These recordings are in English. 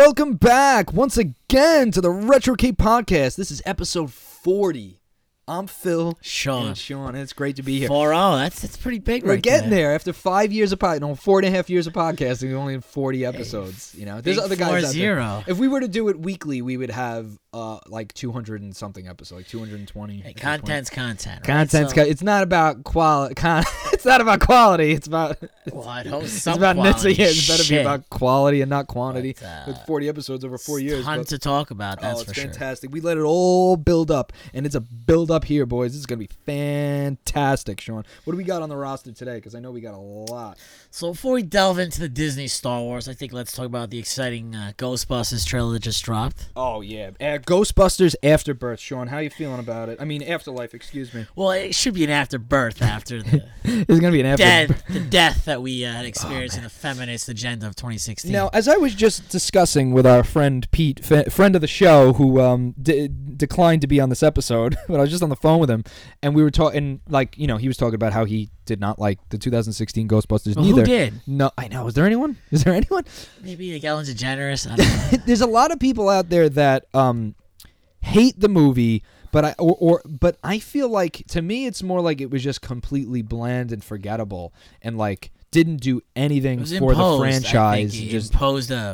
welcome back once again to the Retro Cape Podcast. This is episode 40. I'm Phil. Sean. And Sean. It's great to be here. 4-0. That's pretty big. We're right getting there. there after 5 years of 4.5 years of podcasting. We only have 40 episodes. You know, there's Big other guys out there. 4-0. If we were to do it weekly, we would have like 200 and something episodes, like 220. Hey, content's content. Right? Content's So, it's not about quality. It's not about quality. It's about well, I'd hope it's some about quality It's better be shit. about quality and not quantity. But, With 40 episodes over 4 years. Ton but- to talk about. That's it's for sure. fantastic. We let it all build up, and it's a build up here, boys. This is gonna be fantastic, Sean. What do we got on the roster today? Because I know we got a lot. So before we delve into the Disney Star Wars, I think let's talk about the exciting Ghostbusters trailer that just dropped. Oh yeah, Ghostbusters Afterbirth, Sean. How you feeling about it? I mean, Afterlife. Excuse me. Well, it should be an afterbirth after the It's gonna be an Afterbirth. the death that we had experienced in the feminist agenda of 2016. Now, as I was just discussing with our friend Pete, friend of the show, who declined to be on this episode, but I was just on the phone with him, and we were talking, like, you know, he was talking about how he did not like the 2016 Ghostbusters. Well, neither. who did? No, I know. Is there anyone? Maybe like Ellen DeGeneres. I don't know. There's a lot of people out there that hate the movie, but but I feel like, to me, it's more like it was just completely bland and forgettable, and like didn't do anything It was for imposed, the franchise. I think. It Just imposed yeah.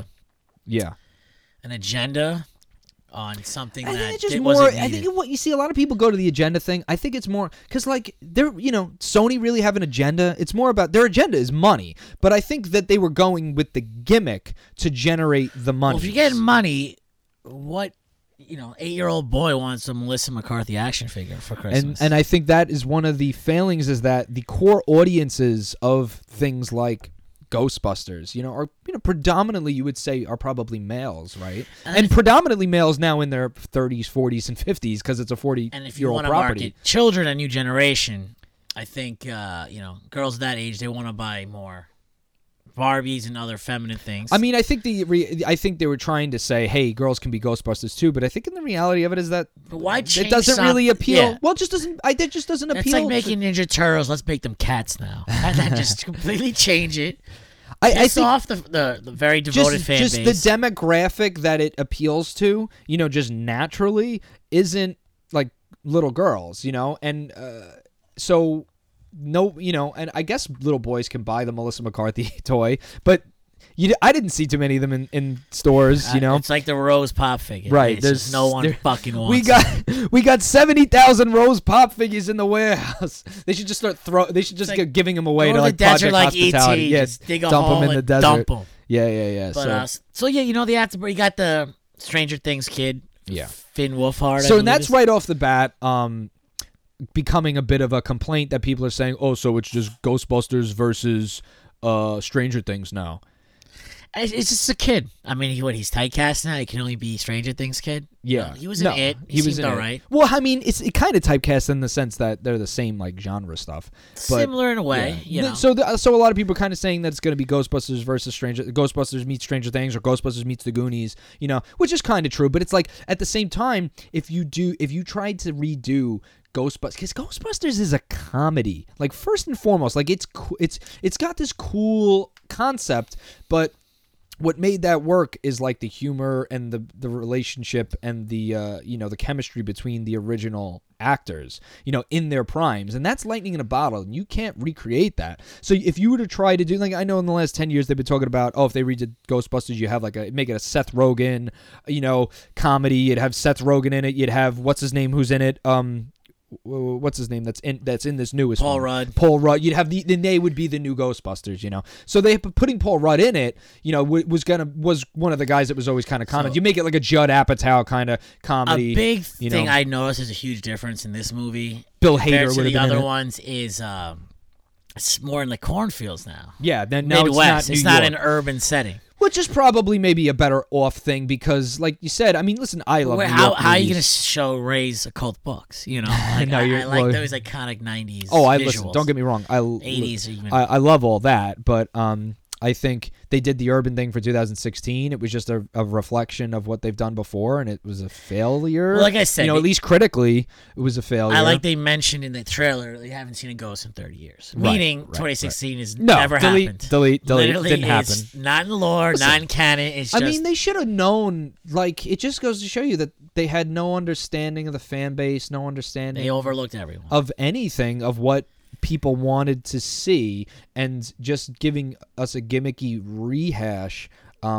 an agenda on something I think that it's just it more. wasn't I needed. think what you see a lot of people go to the agenda thing. I think it's more because, like, they're, you know, Sony really have an agenda. It's more about their agenda is money, but I think that they were going with the gimmick to generate the money. Well, if you're getting money, what 8-year-old boy wants a Melissa McCarthy action figure for Christmas? And I think that is one of the failings, is that the core audiences of things like Ghostbusters, are predominantly, you would say, are probably males, right? And predominantly males now in their 30s, 40s, and 50s, because it's a 40-year-old and if you want to property. market children, a new generation, I think girls that age, they want to buy more Barbies and other feminine things. I mean, I think I think they were trying to say, hey, girls can be Ghostbusters too, but I think in the reality of it is that but why change it doesn't really appeal. Yeah. Well, it just doesn't. It just doesn't appeal. It's like making Ninja Turtles. Let's make them cats now, and then just completely change it. I Piss think off the very devoted fan just base. the demographic that it appeals to, just naturally isn't like little girls, and so. No, and I guess little boys can buy the Melissa McCarthy toy, but I didn't see too many of them in stores. It's like the Rose Pop figure, right? There's just no one fucking wants. We got 70,000 Rose Pop figures in the warehouse. They should just They get giving them away to the like desert Project like Hospitality. E.T., Yes, just dig a dump hole them in the and desert. dump them. Yeah. But so the Afterbirth, you got the Stranger Things kid, Finn Wolfhard. So that's right off the bat. Becoming a bit of a complaint that people are saying, oh, so it's just Ghostbusters versus Stranger Things now. It's just a kid. I mean, he's typecast now. He can only be Stranger Things kid. Yeah, he was in It. He was all right. Well, I mean, it kind of typecast in the sense that they're the same like genre stuff. But, similar in a way. Yeah. So a lot of people are kind of saying that it's going to be Ghostbusters versus Ghostbusters meets Stranger Things, or Ghostbusters meets the Goonies. Which is kind of true. But it's like, at the same time, if you tried to redo Ghostbusters, because Ghostbusters is a comedy, like, first and foremost, like, it's got this cool concept, but what made that work is like the humor and the relationship and the the chemistry between the original actors, in their primes, and that's lightning in a bottle, and you can't recreate that. So if you were to try to do, like, I know in the last 10 years they've been talking about, if they redid Ghostbusters, you have make it a Seth Rogen, comedy. You'd have Seth Rogen in it. You'd have what's his name who's in it. What's his name that's in this newest Paul one? Rudd. Paul Rudd. You'd have then they would be the new Ghostbusters, So they putting Paul Rudd in it, was one of the guys that was always kind of common. You make it like a Judd Apatow kind of comedy. A big thing I noticed is a huge difference in this movie. Bill Hader Hader to would have the been other in it. ones is it's more in the cornfields now. Yeah, then now Midwest. it's not New York. an urban setting. Which is probably maybe a better off thing because, like you said, I mean, listen, I love New York How are you movies. going to show Ray's occult books? I like those iconic 90s Oh, visuals. listen, don't get me wrong. 80s even. I love all that, but I think they did the Urban thing for 2016. It was just a reflection of what they've done before, and it was a failure. Well, like I said, at least critically, it was a failure. I like they mentioned in the trailer they haven't seen a ghost in 30 years. Right, Meaning right, 2016 is No, never happened. delete. Literally, Didn't happen. it's not in the lore, not in canon. It's just. I mean, they should have known. Like, it just goes to show you that they had no understanding of the fan base, no understanding. They overlooked everyone. Of anything, of what people wanted to see, and just giving us a gimmicky rehash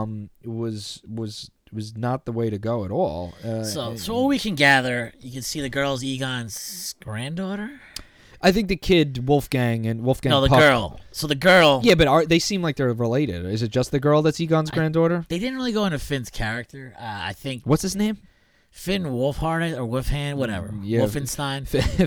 was not the way to go at all. So what we can gather, you can see the girl's Egon's granddaughter. I think the kid Wolfgang and Wolfgang. No, the Puck, girl. So the girl. Yeah, but they seem like they're related. Is it just the girl that's Egon's granddaughter? They didn't really go into Finn's character. I think. What's his name? Finn Wolfhard or Wolfhand, whatever. Yeah. Wolfenstein.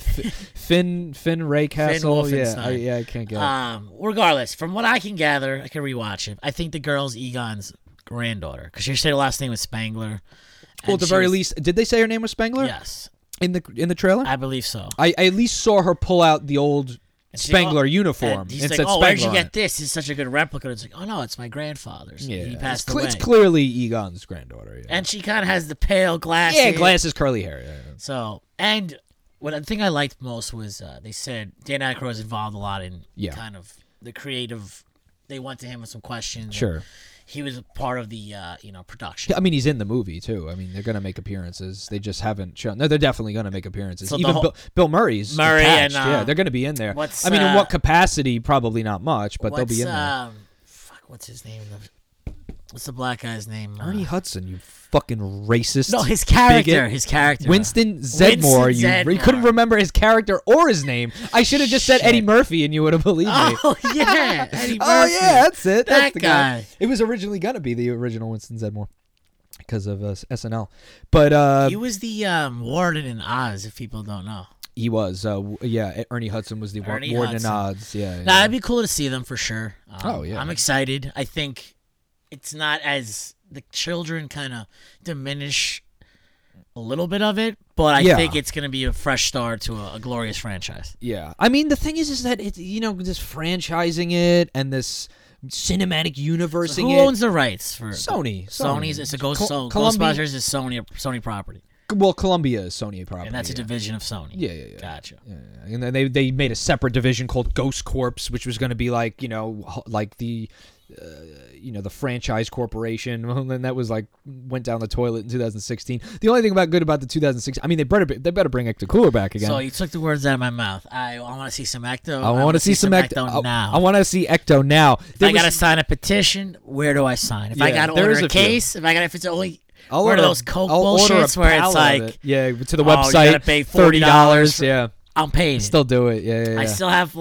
Finn Raycastle. Wolfenstein. I can't get it. Regardless, from what I can gather, I can rewatch it. I think the girl's Egon's granddaughter because she said her last name was Spangler. Well, at the very least, did they say her name was Spangler? Yes. In the trailer? I believe so. I at least saw her pull out the old Spangler uniform. And he's and like, said "Oh, where'd you Spangler on get this? It's such a good replica." It's like, "Oh no, it's my grandfather's. Yeah, He passed away." It's clearly Egon's granddaughter. Yeah. And she kind of has the pale glasses. Yeah, glasses, curly hair. Yeah. So, and what the thing I liked most was they said Dan Aykroyd was involved a lot in kind of the creative. They went to him with some questions. Sure. He was a part of the production. I mean, he's in the movie too. I mean, they're gonna make appearances. They just haven't shown. No, they're definitely gonna make appearances. So even Bill Murray's attached. And they're gonna be in there. In what capacity? Probably not much, but they'll be in there. What's his name? What's the black guy's name? Ernie Hudson. You fucking racist. No, his character. Bigot. His character. Winston Zedmore. You couldn't remember his character or his name. I should have just said Eddie Murphy, and you would have believed me. Oh yeah, Eddie Murphy. Oh yeah, that's it. That's that the guy. It was originally gonna be the original Winston Zedmore because of SNL, but he was the warden in Oz. If people don't know. He was, Ernie Hudson was the warden in Oz. Yeah. Nah, it'd be cool to see them for sure. I'm excited. I think it's not as the children kind of diminish a little bit of it, but I think it's going to be a fresh start to a glorious franchise. Yeah. I mean, the thing is that it's, this franchising it and this cinematic universe. So who owns the rights for Sony? Sony's. It's a Ghostbusters is Sony property. Well, Columbia is Sony property. And that's a division of Sony. Yeah. Gotcha. Yeah. And then they made a separate division called Ghost Corps, which was going to be like the the franchise corporation. And that was went down the toilet in 2016. The only thing good about the 2016, I mean, they better bring Ecto Cooler back again. So you took the words out of my mouth. I want to see some Ecto. I want to see some Ecto now. I want to see Ecto now. I got to sign a petition. Where do I sign? If I got to order a case, if it's only one of those Coke bullshits where it's like, to the website, you gotta pay $30. Yeah. I'm paying. Still do it. Yeah. I still have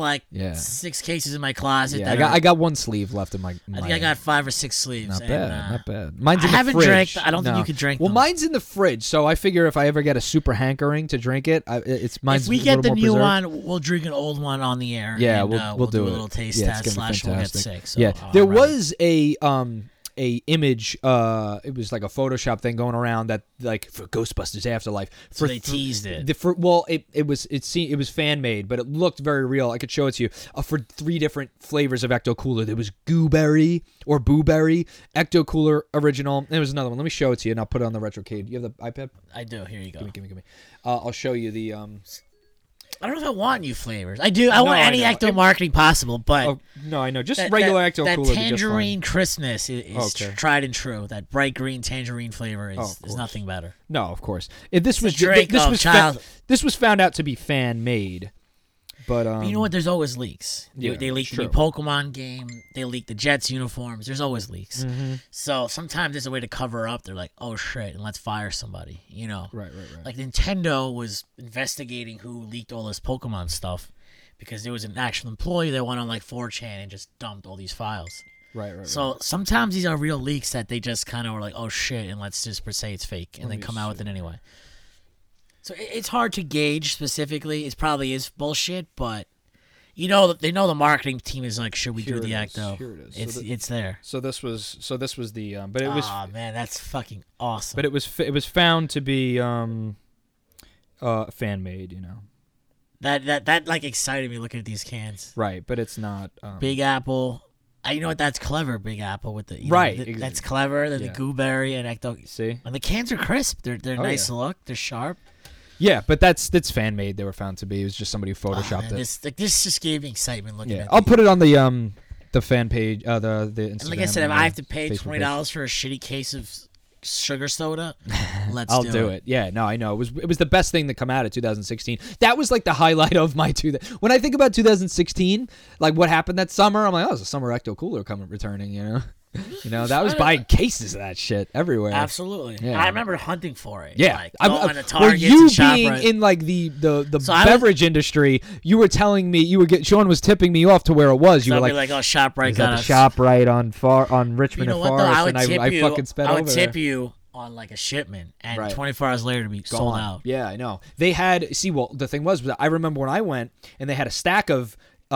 6 cases in my closet. Yeah, I got one sleeve left in my. I think I got 5 or 6 sleeves. Not bad. Mine's in the fridge. Drank. I don't think you could drink. Well, them. Mine's in the fridge, so I figure if I ever get a super hankering to drink it, mine's. If we get the new one, we'll drink an old one on the air. Yeah, and, we'll do a little taste test / we'll get sick. So, there was a image, it was like a Photoshop thing going around that for Ghostbusters Afterlife. So they teased it. It was fan made, but it looked very real. I could show it to you. For 3 different flavors of Ecto Cooler, there was Gooberry or Booberry, Ecto Cooler original. And there was another one. Let me show it to you, and I'll put it on the Retrocade. You have the iPad? I do. Here you go. Give me. I'll show you the. I don't know if I want new flavors. I do. I want any Ecto marketing possible, but no, I know. Just regular Ecto Cooler. That tangerine crispness is tried and true. That bright green tangerine flavor is nothing better. No, of course. This was found out to be fan made. But you know what? There's always leaks. They leak the new Pokemon game. They leak the Jets uniforms. There's always leaks. Mm-hmm. So sometimes there's a way to cover up. They're like, oh shit, and let's fire somebody. Right. Like Nintendo was investigating who leaked all this Pokemon stuff because there was an actual employee that went on 4chan and just dumped all these files. Right. So sometimes these are real leaks that they just kind of were like, oh shit, and let's just say it's fake, and then come out with it anyway. So it's hard to gauge specifically. It probably is bullshit, but they know the marketing team is like, should we do the Ecto? Here it is. It's there. So this was the but it was. Oh man, that's fucking awesome. But it was found to be fan made. That excited me looking at these cans. Right, but it's not. Big Apple, You know what? That's clever, Big Apple with the Right, that's clever. The Yeah. gooberry and ecto. See? And the cans are crisp. They're nice yeah. to look. They're sharp. Yeah, but that's fan made. They were found to be. It was just somebody who photoshopped Man, it. this just gave me excitement looking Yeah, at. I'll put it on the fan page, the Instagram. And like I said, if and I the have to pay Facebook $20 for a shitty case of sugar soda, let's I'll do do it. Yeah, no, I know. It was the best thing to come out of 2016. That was like the highlight of my when I think about 2016, like what happened that summer, I'm like, oh, there's a summer Ecto Cooler returning, you know? That was buying cases of that shit everywhere. Absolutely. Yeah. I remember hunting for it. Yeah, Like, going to well, Targets you and being ShopRite. in like the So I beverage industry, you were telling me Sean was tipping me off to where it was. You So were I'd be like, oh, ShopRite is got that the us. shop right on Richmond You know and what, though? Forest, I would and tip you. I fucking sped I would over tip there. you on like a shipment, and Right. 24 hours later to be sold Gone. out. Yeah, I know. They had the thing was I remember when I went and they had a stack of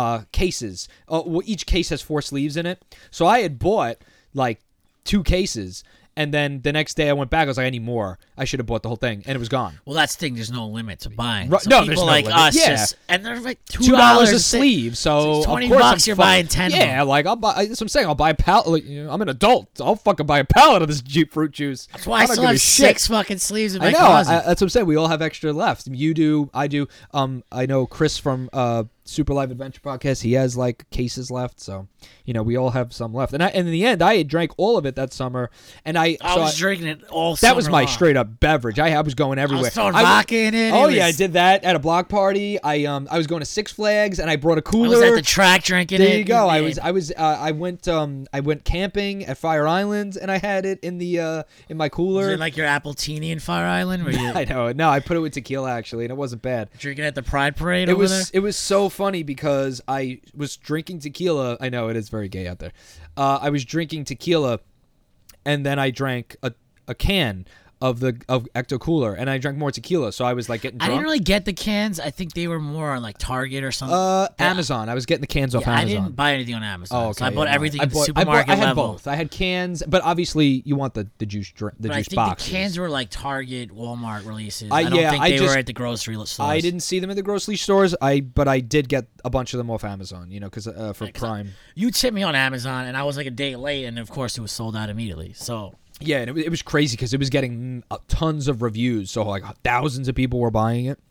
cases. Each case has 4 sleeves in it. So I had bought like 2 cases, and then the next day I went back. I was like, I need more. I should have bought the whole thing, and it was gone. Well, that's the thing. There's no limit to buying. Right, So no, people there's no like limit. us Yeah. and they're like $2 a a sleeve, so it's of $20 course you're buying 10 of Yeah, them. like I'll buy. That's what I'm saying. I'll buy a pallet. Like, I'm an adult. I'll fucking buy a pallet of this Jeep fruit juice. That's why I still have 6 fucking sleeves in my I know. closet. That's what I'm saying. We all have extra left. You do. I do. I know Chris from Super Live Adventure Podcast. He has like cases left, so we all have some left. And in the end, I had drank all of it that summer, and I was drinking it all that was summer my long. straight up beverage. I was going I everywhere. was throwing vodka in it. Oh It yeah, I was- did that at a block party. I was going to Six Flags and I brought a cooler. I was at the track drinking it. There you go. Man. I went camping at Fire Island and I had it in my Was cooler. it like your Appletini in Fire Island? Were you I know. No, I put it with tequila actually, and it wasn't bad. drinking at the Pride Parade It over there? was so funny because I was drinking tequila. I know it is very gay out there. I was drinking tequila, and then I drank a can of Ecto Cooler, and I drank more tequila, so I was like getting I drunk. didn't really get the cans. I think they were more on like Target or something. Amazon. I was getting the cans off Yeah, I Amazon. didn't buy anything on Amazon. Oh, So I okay, bought yeah, no. everything I at the bought- supermarket I had level. both. I had cans, but obviously you want the juice But I juice think boxes. the cans were like Target, Walmart releases. I- I don't yeah, think I they just- were at the grocery stores. I didn't see them at the grocery stores. But I did get a bunch of them off Amazon. Because for Prime. You tipped me on Amazon, and I was like a day late, and of course it was sold out immediately. So Yeah, and it was crazy because it was getting tons of reviews. So like thousands of people were buying it.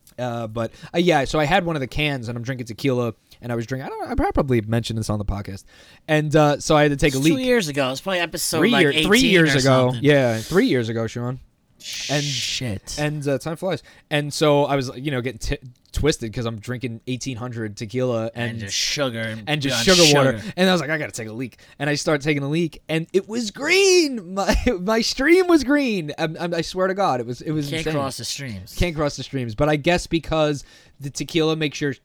So I had one of the cans and I'm drinking tequila and I was drinking. I probably mentioned this on the podcast, and so I had to take a it's leak. 2 years ago. It's probably episode 3 18 years or ago. something. Yeah, 3 years ago, Sean. And Shit. And time flies. And so I was, getting twisted because I'm drinking 1800 tequila and just sugar and just beyond sugar water. And I was like, I gotta take a leak. And I started taking a leak, and it was green. My stream was green. I swear to God, it was Can't insane. cross the streams. Can't cross the streams. But I guess because the tequila makes your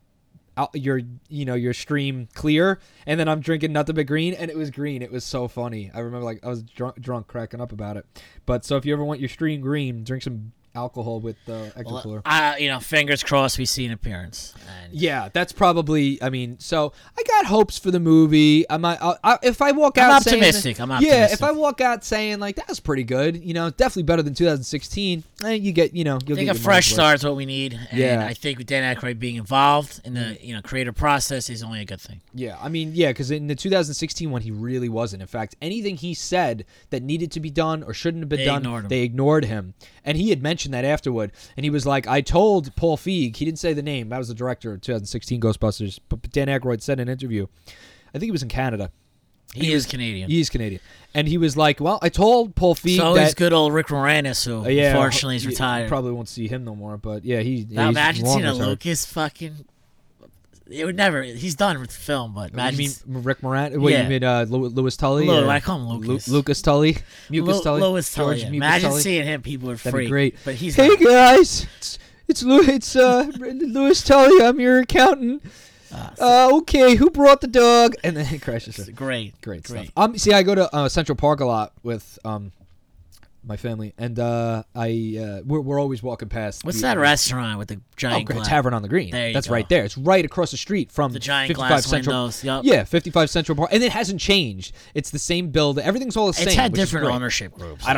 stream clear, and then I'm drinking nothing but green, and it was green. It was so funny. I remember I was drunk cracking up about it. But so if you ever want your stream green, drink some alcohol with Ecto Cooler. Fingers crossed we see an appearance. And Yeah, that's probably. So I got hopes for the movie. If I walk I'm out, optimistic. saying, I'm optimistic. Yeah, if I walk out saying like that was pretty good, definitely better than 2016. You get, you'll I get think your a fresh money's worth. start is what we need. And Yeah. I think with Dan Aykroyd being involved in the creative process is only a good thing. Yeah, because in the 2016 one, he really wasn't. In fact, anything he said that needed to be done or shouldn't have been done, they ignored him. And he had mentioned that afterward. And he was like, I told Paul Feig, he didn't say the name, that was the director of 2016 Ghostbusters, but Dan Aykroyd said in an interview, I think he was in Canada. He is Canadian. He's Canadian. And he was like, well, I told Paul Feig So that... is good old Rick Moranis, who unfortunately is you retired. Probably won't see him no more, but yeah, Now imagine he's long seeing a retired. Lucas fucking... It would never... He's done with film, but imagine... You mean Rick Moran? Wait, Yeah. you mean Louis Tully? I call him Lucas. Lucas Tully? Mucus Tully? Louis Tully. George Mucus Imagine Tully? seeing him, people would That'd freak. be great. But he's Hey not. guys, it's Louis Tully. I'm your accountant. Okay, who brought the dog? And then it crashes. Great Stuff. See, I go to Central Park a lot with my family, and we're always walking past. What's that restaurant with the giant glass? Tavern on the Green. There you That's go. right there. It's right across the street from The giant 55 glass Central. windows. Yep. Yeah, 55 Central Park, and it hasn't changed. It's the same build. Everything's all the same. It's had which is different great. ownership groups. I don't give a.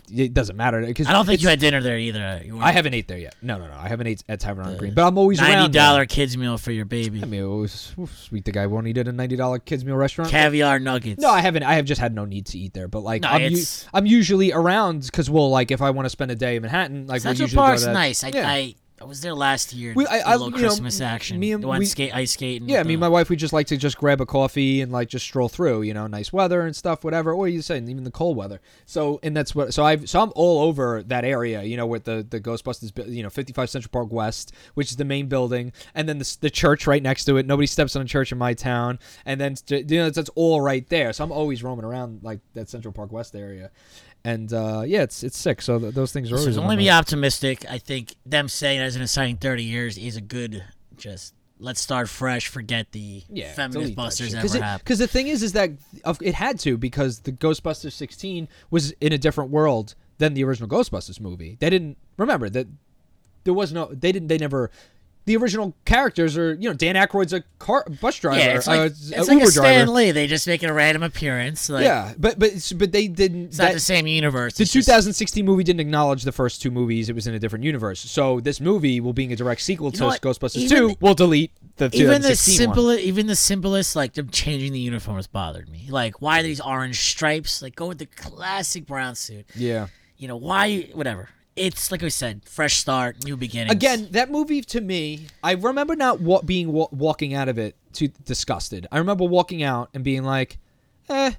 it doesn't matter because I don't think you had dinner there either. I haven't ate there yet. No, I haven't ate at Tavern on Green, but I'm always around. $90 kids meal for your baby. I mean, it was sweet. The guy won't eat at a $90 kids meal restaurant. Caviar nuggets. No, I haven't. I have just had no need to eat there. But like, No, I'm usually around because like if I want to spend a day in Manhattan, like Central we'll usually Park's go to nice. Yeah. I was there last year. I a little Christmas action. Ice skating. Yeah, me and my wife, we just like to just grab a coffee and like just stroll through. Nice weather and stuff, whatever. What are you saying? Even the cold weather. So and that's what. So I'm all over that area. With the Ghostbusters. 55 Central Park West, which is the main building, and then the church right next to it. Nobody steps on a church in my town, and then that's all right there. So I'm always roaming around like that Central Park West area. And it's sick. So those things are always. Only be optimistic. I think them saying as an exciting 30 years is a good. Just let's start fresh. Forget the feminist busters ever happened. Because the thing is that it had to because the Ghostbusters 16 was in a different world than the original Ghostbusters movie. They didn't remember that there was no. They didn't. They never. The original characters are, Dan Aykroyd's a bus driver. Yeah, it's like, Uber a Stan driver. Lee. They just make it a random appearance. Like, yeah, but they didn't. It's not the same universe. The 2016 movie didn't acknowledge the first two movies. It was in a different universe. So this movie, will being a direct sequel to Ghostbusters 2, will delete the 2016 one. Even the simplest, like them changing the uniforms bothered me. Like, why are these orange stripes? Like, go with the classic brown suit. Yeah. Why? Whatever. It's like I said, fresh start, new beginnings. Again, that movie to me, I remember not walking out of it too disgusted. I remember walking out and being like, It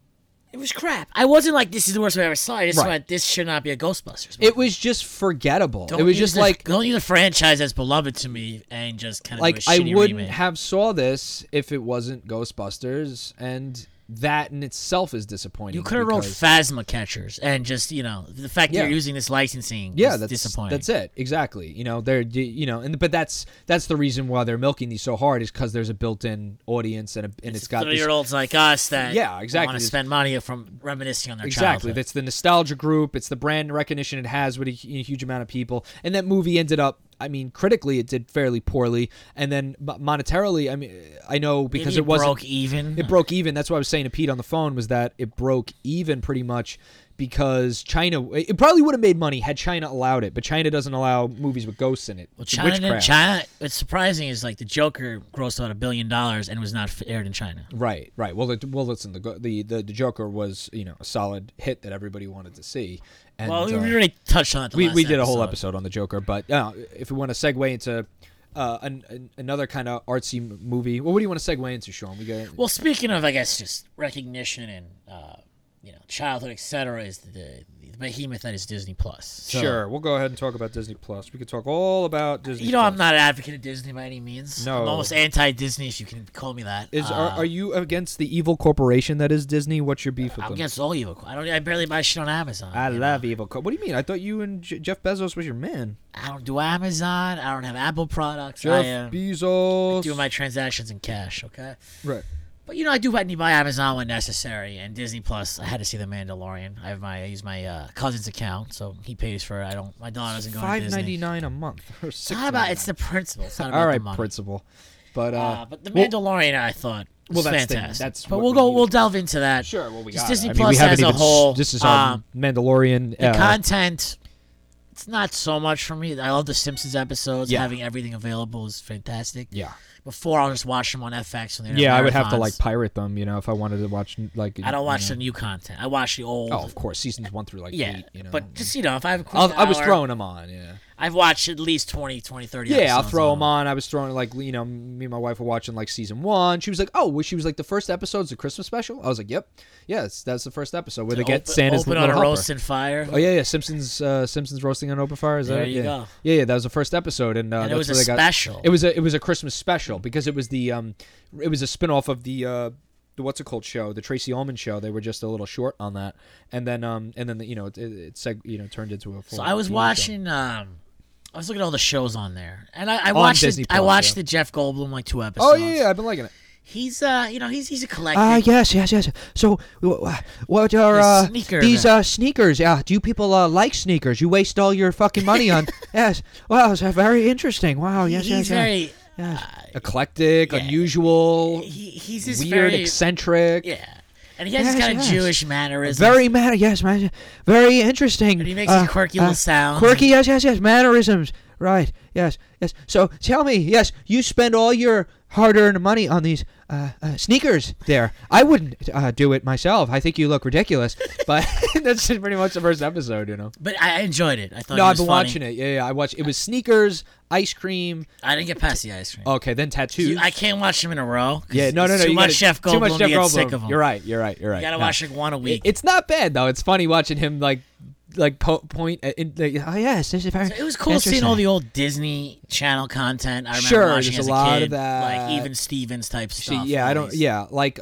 was crap. I wasn't like, this is the worst I ever saw. I just went, this should not be a Ghostbusters movie. It was just forgettable. It was just like... Don't use a franchise that's beloved to me and just kind of like, do a shitty I wouldn't remake. have saw this if it wasn't Ghostbusters, and... that in itself is disappointing. You could have wrote Phasma Catchers and just, the fact that you're using this licensing is disappointing. That's it. Exactly. But that's the reason why they're milking these so hard is because there's a built-in audience and it's got 30-year-olds like us that exactly. want to spend money from reminiscing on their Exactly. childhood. That's the nostalgia group. It's the brand recognition it has with a huge amount of people. And that movie ended up, critically, it did fairly poorly. And then monetarily, I know because it broke even. It broke even. That's what I was saying to Pete on the phone was that it broke even pretty much because China. It probably would have made money had China allowed it, but China doesn't allow movies with ghosts in it. Well, China. What's surprising is like the Joker grossed about $1 billion and was not aired in China. Right. Well, listen. The Joker was a solid hit that everybody wanted to see. And, we already touched on it. We did a whole episode on the Joker, but if we want to segue into another kind of artsy movie, well, what do you want to segue into, Sean? Well, speaking of, I guess, just recognition and childhood, etc., is the behemoth that is Disney Plus. So, sure, we'll go ahead and talk about Disney Plus. We could talk all about Disney. I'm not an advocate of Disney by any means. No, I'm almost anti-Disney, if you can call me that. Are you against the evil corporation that is Disney? What's your beef with them? I'm against all evil. I barely buy shit on Amazon. I love evil. What do you mean? I thought you and Jeff Bezos was your man. I don't do Amazon. I don't have Apple products. Jeff Bezos. I do my transactions in cash. Okay. Right. But I do buy Amazon when necessary, and Disney Plus. I had to see The Mandalorian. I use my cousin's account, so he pays for it. My daughter doesn't go to Disney. $5.99 a month. Or it's not about. It's the principle. It's not about all right, the money. principle. But The Mandalorian, I thought was fantastic. But we'll delve into that. Sure. Well, we got Disney Plus as a whole. This is our Mandalorian. The content. It's not so much for me. I love the Simpsons episodes. Yeah. Having everything available is fantastic. Yeah. Before, I'll just watch them on FX. When I would have to pirate them, if I wanted to watch I don't watch the new content. I watch the old. Oh, of course, seasons 1 through 8. But just if I have a quick I was throwing them on. Yeah. I've watched at least 20, 30 episodes. Yeah, I'll throw them on. I was throwing me and my wife were watching season 1. She was like, "Oh," she was like, "The first episode's the Christmas special." I was like, "Yep, yes, that's the first episode where they get Santa's open little on a helper. roasting fire." Oh yeah, Simpsons roasting on open fire. Is that there it? you go. Yeah, that was the first episode, and it was a special. It was a Christmas special because it was it was a spinoff of the what's it called show, the Tracy Ullman show. They were just a little short on that, and then it turned into a full. So I was TV watching. show. I was looking at all the shows on there, and I watched Disney Plus, I watched the Jeff Goldblum 2 episodes. Oh yeah, I've been liking it. He's he's a collector. Yes. So, what are sneaker these sneakers? Yeah, do you people like sneakers? You waste all your fucking money on. Yes. Wow, it's very interesting. Wow. Yes. He's very eclectic, unusual. He's this weird, very eccentric. Yeah. And he has Yes, this kind of yes. Jewish mannerisms. Very matter, yes, man. Very interesting. And he makes these quirky little sounds. Quirky, yes, mannerisms. Right, yes. So tell me, yes, you spend all your hard-earned money on these sneakers there. I wouldn't do it myself. I think you look ridiculous. But that's pretty much the first episode, you know. But I enjoyed it. I thought No, it I've was been funny. watching it. Yeah, I watched. It was sneakers, ice cream. I didn't get past the ice cream. Okay, then tattoos. I can't watch them in a row. 'cause Yeah, no. it's You Too much gotta- Chef too much Goldblum Jeff to get Goldblum. sick of them. You're right. You gotta watch like one a week. It's not bad though. It's funny watching him point. Oh yes, this is very. So it was cool seeing all the old Disney Channel content. I remember watching there's as a a lot kid, of that. like even Stevens type stuff. Yeah, I don't. always. Yeah, like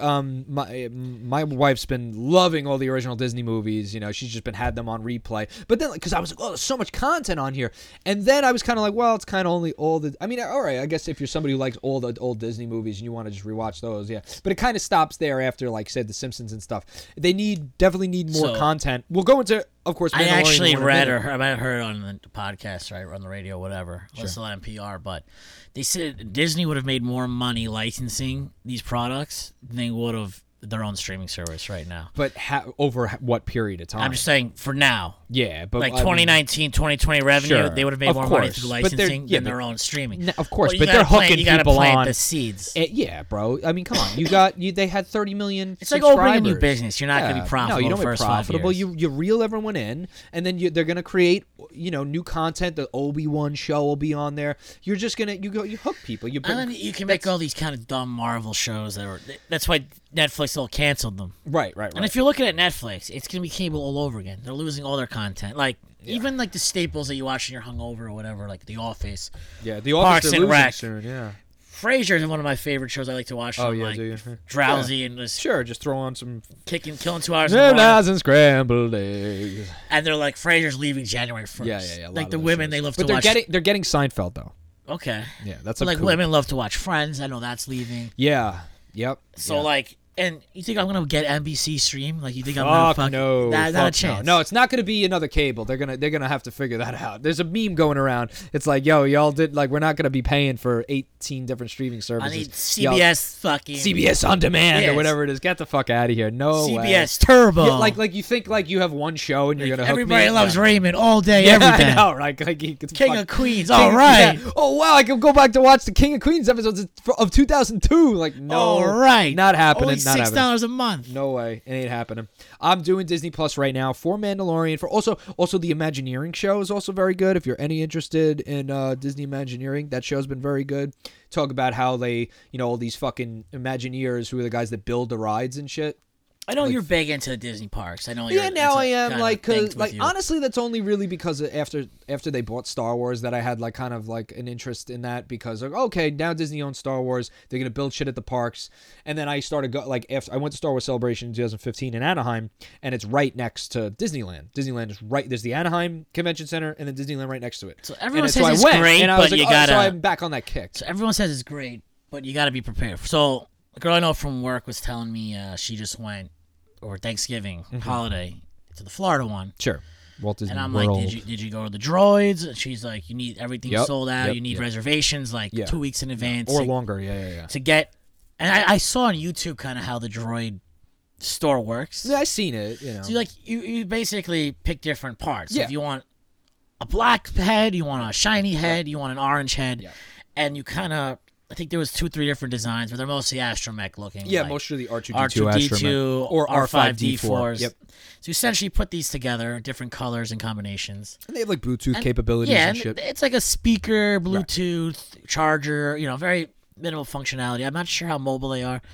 my wife's been loving all the original Disney movies. You know, she's just been had them on replay. But then, because I was like, oh, there's so much content on here, and then I was kind of like, well, it's kind of only all the. I mean, all right, I guess if you're somebody who likes all the old Disney movies and you want to just rewatch those, yeah. But it kind of stops there after, like, said, The Simpsons and stuff. They definitely need more So- content. We'll go into, of course. I Mandalorian actually in a read minute. or I might have heard on the podcast, right, or on the radio, whatever. Listen on NPR, but they said Disney would have made more money licensing these products than they would have their own streaming service right now. But over what period of time? I'm just saying for now, yeah, but like I mean, 2019, 2020 revenue, Sure, they would have made of more money course, through but they're- licensing yeah, than but- their own streaming. Of course, Well, you but gotta they're plant- hooking you gotta people plant on. the seeds. Yeah, bro. I mean, come on. They had 30 million. It's like opening a new subscribers. business. You're not going to be profitable No, you don't the get first profitable. 5 years. You reel everyone in, and then they're gonna create new content. The Obi-Wan show will be on there. You're just gonna you hook people. And then you can make all these kind of dumb Marvel shows that's why Netflix all canceled them. right. And if you're looking at Netflix, it's gonna be cable all over again. They're losing all their content. Like even like the staples that you watch when you're hungover or whatever, like The Office. yeah, the Parks Office and they're losing Rec. soon. Yeah. Frasier is one of my favorite shows I like to watch. Oh when yeah, I'm, like, do you? drowsy and just Sure, just throw on some killing 2 hours in the morning. and scrambled eggs. And they're like, Frasier's leaving January 1st. Yeah. a lot Like of the those women, shows. they love but to watch. they're getting Seinfeld though. Okay. Yeah, that's But a like cool. women love to watch Friends. I know that's leaving. Yeah. Yep. So yeah. like, and you think I'm gonna get NBC Stream? Like you think I'm gonna Fuck fuck? no, Not a fuck chance. No, it's not gonna be another cable. They're gonna have to figure that out. There's a meme going around. It's like, yo, y'all did like we're not gonna be paying for 18 different streaming I services. need Y'all- CBS fucking CBS on demand Yes. or whatever it is. Get the fuck out of here. No way. CBS Turbo. Yeah, like you think like you have one show and you're gonna hook Everybody me? loves Yeah. Raymond all day, Yeah, every day. I know, right? Like, King of Queens. King All of- right. yeah. Oh wow, I can go back to watch the King of Queens episodes of 2002. Like no, All right. not happening. Only not happening. $6 a month. No way, it ain't happening. I'm doing Disney Plus right now for Mandalorian. For also the Imagineering show is also very good. If you're any interested in Disney Imagineering, that show's been very good. Talk about how they, all these fucking Imagineers who are the guys that build the rides and shit. I know you're big into the Disney parks. I know you're. Yeah, now it's a I am kinda like, thing cause with like you. honestly, that's only really because after they bought Star Wars that I had like kind of like an interest in that because like, okay, now Disney owns Star Wars, they're gonna build shit at the parks, and then I started after I went to Star Wars Celebration in 2015 in Anaheim, and it's right next to Disneyland. Disneyland is right. There's the Anaheim Convention Center and then Disneyland right next to it. So everyone And says I it's went, great, and I but was like, you oh, gotta. So I'm back on that kick. So everyone says it's great, but you gotta be prepared. So a girl I know from work was telling me she just went over Thanksgiving holiday to the Florida one. Sure. Walt Disney And I'm World. like, did you go to the Droids? And she's like, you need everything Yep, sold out. yep, You need yep. reservations like Yeah. 2 weeks in advance or to, longer? Yeah. to get. And I saw on YouTube kind of how the Droid store works. Yeah, I seen it. So you basically pick different parts. So Yeah. if you want a black head, you want a shiny head, you want an orange head, Yeah. and you kind of. I think there was 2-3 different designs, but they're mostly astromech looking. Yeah, like mostly the R2D2 R2D2 astromech. Or R5D4s. Yep. So you essentially put these together, different colors and combinations. And they have like Bluetooth And- capabilities yeah, and shit. it's like a speaker, Bluetooth, charger. Very minimal functionality. I'm not sure how mobile they are,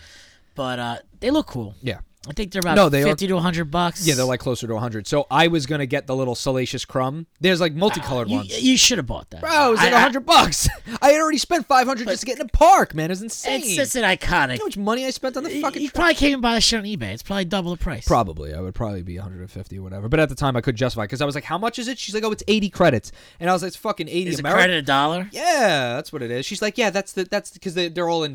but they look cool. Yeah. I think they're about No, they are- $50 to $100. Yeah, they're like closer to 100. So I was gonna get the little Salacious Crumb. There's like multicolored ones. You should have bought that. Bro, it was like $100. I had already spent $500 just to get in a park, man. It was insane. It's just an iconic. You know how much money I spent on the fucking You trip? probably can't even buy that shit on eBay. It's probably double the price. Probably. I would probably be 150 or whatever. But at the time I could justify because I was like, how much is it? She's like, oh, it's 80 credits. And I was like, it's fucking 80 Is the American. credit $1? Yeah, that's what it is. She's like, yeah, that's because they're all in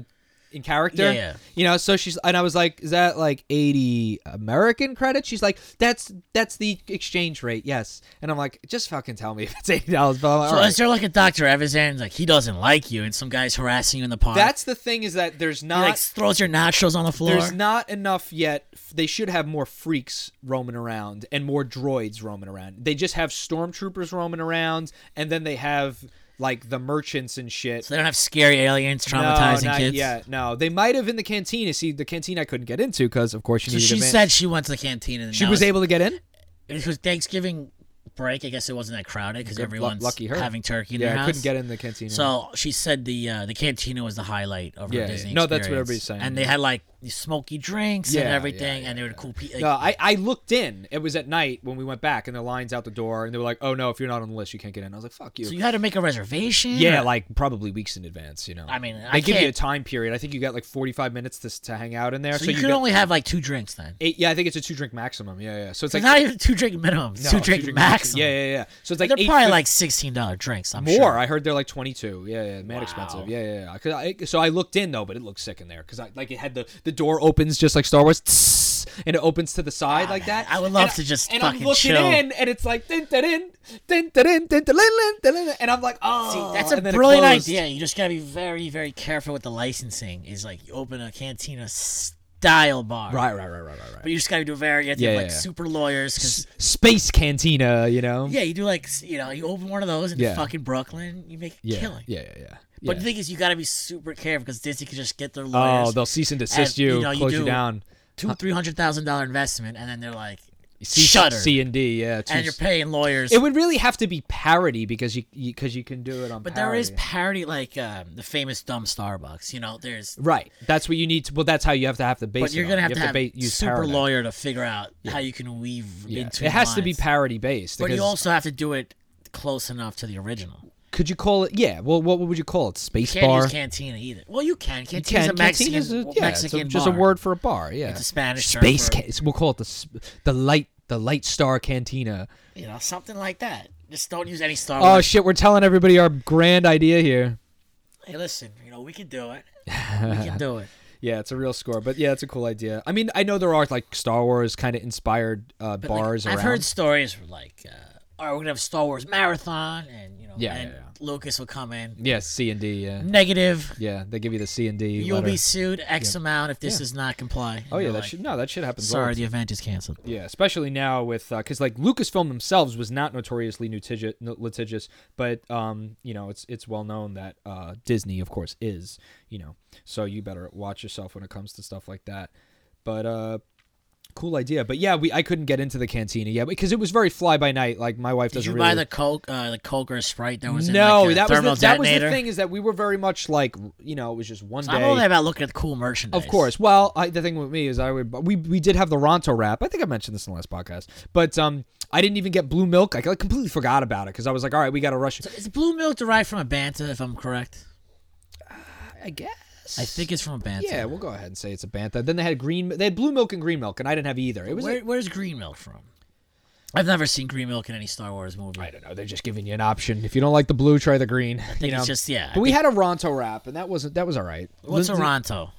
in character. Yeah. You know, so and I was like, is that like 80 American credits? She's like, that's the exchange rate, yes. And I'm like, just fucking tell me if it's $80. But I'm like, So all right. is there like a Dr. Evans like he doesn't like you and some guy's harassing you in the park? That's the thing, is that there's he not like throws your nachos on the floor. there's not enough yet. They should have more freaks roaming around and more droids roaming around. They just have stormtroopers roaming around, and then they have like the merchants and shit. So they don't have scary aliens traumatizing no, not kids? yet. No, they might have in the cantina. See, the cantina I couldn't get into because, of course, So needed she a van. said she went to the canteen and She was able to get in. It was Thanksgiving break. I guess it wasn't that crowded because everyone's lucky her. having turkey in Yeah, their I house. couldn't get in the cantina. So she said the cantina was the highlight of her Yeah, Disney no, that's what experience. everybody's saying, And yeah. they had like these smoky drinks and Yeah, everything, yeah, and they were cool people. No, I looked in. It was at night when we went back, and the line's out the door, and they were like, "Oh no, if you're not on the list, you can't get in." I was like, "Fuck you." So you had to make a reservation? Yeah, or- like probably weeks in advance. You know, I mean, they I give you a can't- time period. I think you got like 45 minutes to hang out in there. So you could get only have like 2 drinks then. 8. Yeah, I think it's a 2-drink maximum. Yeah. So it's So like not even 2 drink minimum. no, 2 drink maximum. Yeah. So it's like They're probably $8.50 like $16 drinks. I'm more. sure. I heard they're like 22. Yeah, mad Wow. expensive. Yeah. So I looked in though, but it looked sick in there because it had the door opens just like Star Wars, tss, and it opens to the side like that. I would love And to just and fucking I'm looking chill. in, and it's like din da din din da din din da lin lin da lin, and I'm like, oh, See, that's a and then it brilliant closed. idea. You just gotta be very, very careful with the licensing. Is like you open a cantina style bar, Right. But you just gotta do very. You have to Yeah, have like yeah. super lawyers because Space cantina, you know. yeah, you do like you open one of those in Yeah. fucking Brooklyn, you make a Yeah. killing. Yeah. But the thing is, you gotta be super careful because Disney can just get their Oh, lawyers. they'll cease and desist you, you close you do down. $200,000-$300,000 investment, and then they're like, Shutter. C&D, yeah. and you're paying lawyers. It would really have to be parody because you can do it on. But parody. there is parody, like the famous dumb Starbucks. There's. Right. That's what you need to. Well, that's how you have to base. But you're it gonna on. have You to have use super parody. lawyer to figure out how you can weave Yeah. into. It has to be lines. parody based. But you because- also have to do it close enough to the original. could you call it? Yeah. Well, what would you call it? Space You can't bar. use cantina either. Well, you can. You Cantina's can. a Mexican, Cantina's a- Mexican it's just a bar. word for a bar. Yeah. It's a Spanish term Space. for- We'll call it the light star cantina. Something like that. Just don't use any Star Oh Wars. shit! We're telling everybody our grand idea here. Hey, listen. We can do it. We can do it. Yeah, it's a real score, but yeah, it's a cool idea. I mean, I know there are like Star Wars kind of inspired But, bars like, around. I've heard stories where like, all right, we're gonna have Star Wars marathon, and Yeah, and yeah. Lucas will come in. Yeah, C&D. Yeah, Negative. yeah. They give you the C&D. You'll letter. be sued X amount if this Yeah. does not comply. Oh yeah, And that you're should that happen. Sorry, the event is canceled. Yeah, especially now with because like Lucasfilm themselves was not notoriously litigious, but it's well known that Disney, of course, is. So you better watch yourself when it comes to stuff like that. But cool idea. But yeah, I couldn't get into the cantina yet because it was very fly by night. Like my wife Did doesn't you really. buy the Coke or a Sprite that was in No, like a that thermal was the detonator? thing is that we were very much like it was just one So day. I'm only about looking at the cool merchandise. Of course. Well, the thing with me is we did have the Ronto wrap. I think I mentioned this in the last podcast, but I didn't even get blue milk. I completely forgot about it because I was like, all right, we got to rush. So is blue milk derived from a Banta, if I'm correct? I guess. I think it's from a Banta. Yeah, we'll go ahead and say it's a Bantha. Then they had They had blue milk and green milk, and I didn't have either. It was. Where's green milk from? I've never seen green milk in any Star Wars movie. I don't know. They're just giving you an option. If you don't like the blue, try the green. I think it's just But we had a Ronto wrap, and that was all right. What's a Ronto?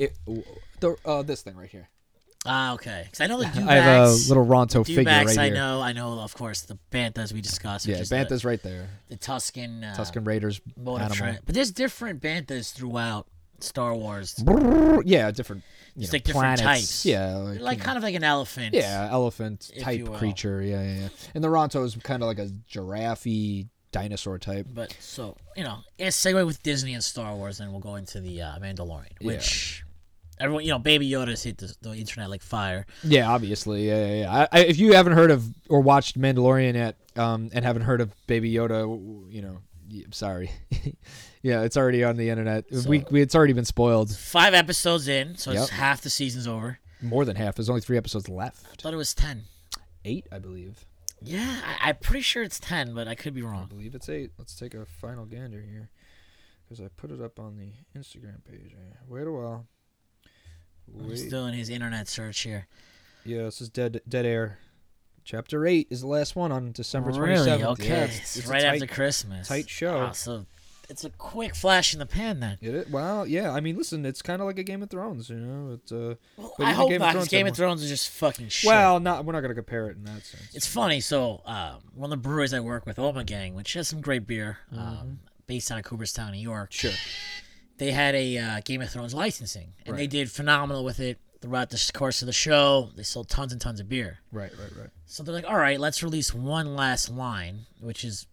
This thing right here. Ah, okay. Because I know the Dewbacks. I have a little Ronto figure right Dewbacks, here. I know, of course, the Banthas we discussed. Yeah, which is Bantha's right there. the Tuscan. Tuscan Raiders mode of animal. But there's different Banthas throughout Star Wars. Yeah, different. It's like different planets. types. Yeah, Like kind of like an elephant. yeah, elephant if type you will. creature. Yeah. And the Ronto is kind of like a giraffe dinosaur type. But so yeah, segue with Disney and Star Wars, and we'll go into the Mandalorian, which everyone, Baby Yoda's hit the internet like fire. Yeah, obviously. Yeah. If you haven't heard of or watched Mandalorian yet, and haven't heard of Baby Yoda, I'm sorry. Yeah, it's already on the internet. So- It's already been spoiled. 5 episodes in, so Yep. it's half the season's over. More than half. There's only 3 episodes I left. thought it was 10. 8, I believe. Yeah, I'm pretty sure it's 10, but I could be I wrong. believe it's 8. Let's take a final gander here, because I put it up on the Instagram page. Wait a while. He's doing his internet search here. Yeah, this is Dead Air. Chapter 8 is the last one on December 27th. Really? Yeah, Okay. it's It's a right tight, after Christmas. tight show. Wow, so it's a quick flash in the pan then. Well, yeah. I mean, listen, it's kind of like a Game of Thrones, you know. Well, but I even hope Game of not, Thrones because Game had of Thrones is just fucking shit. Well, we're not gonna compare it in that sense. It's funny. So, one of the breweries I work with, Oma Gang, which has some great beer, based out of Cooperstown, New York. Sure. They had a Game of Thrones licensing, and they Right. did phenomenal with it throughout the course of the show. They sold tons and tons of beer. Right. So they're like, all right, let's release one last line, which is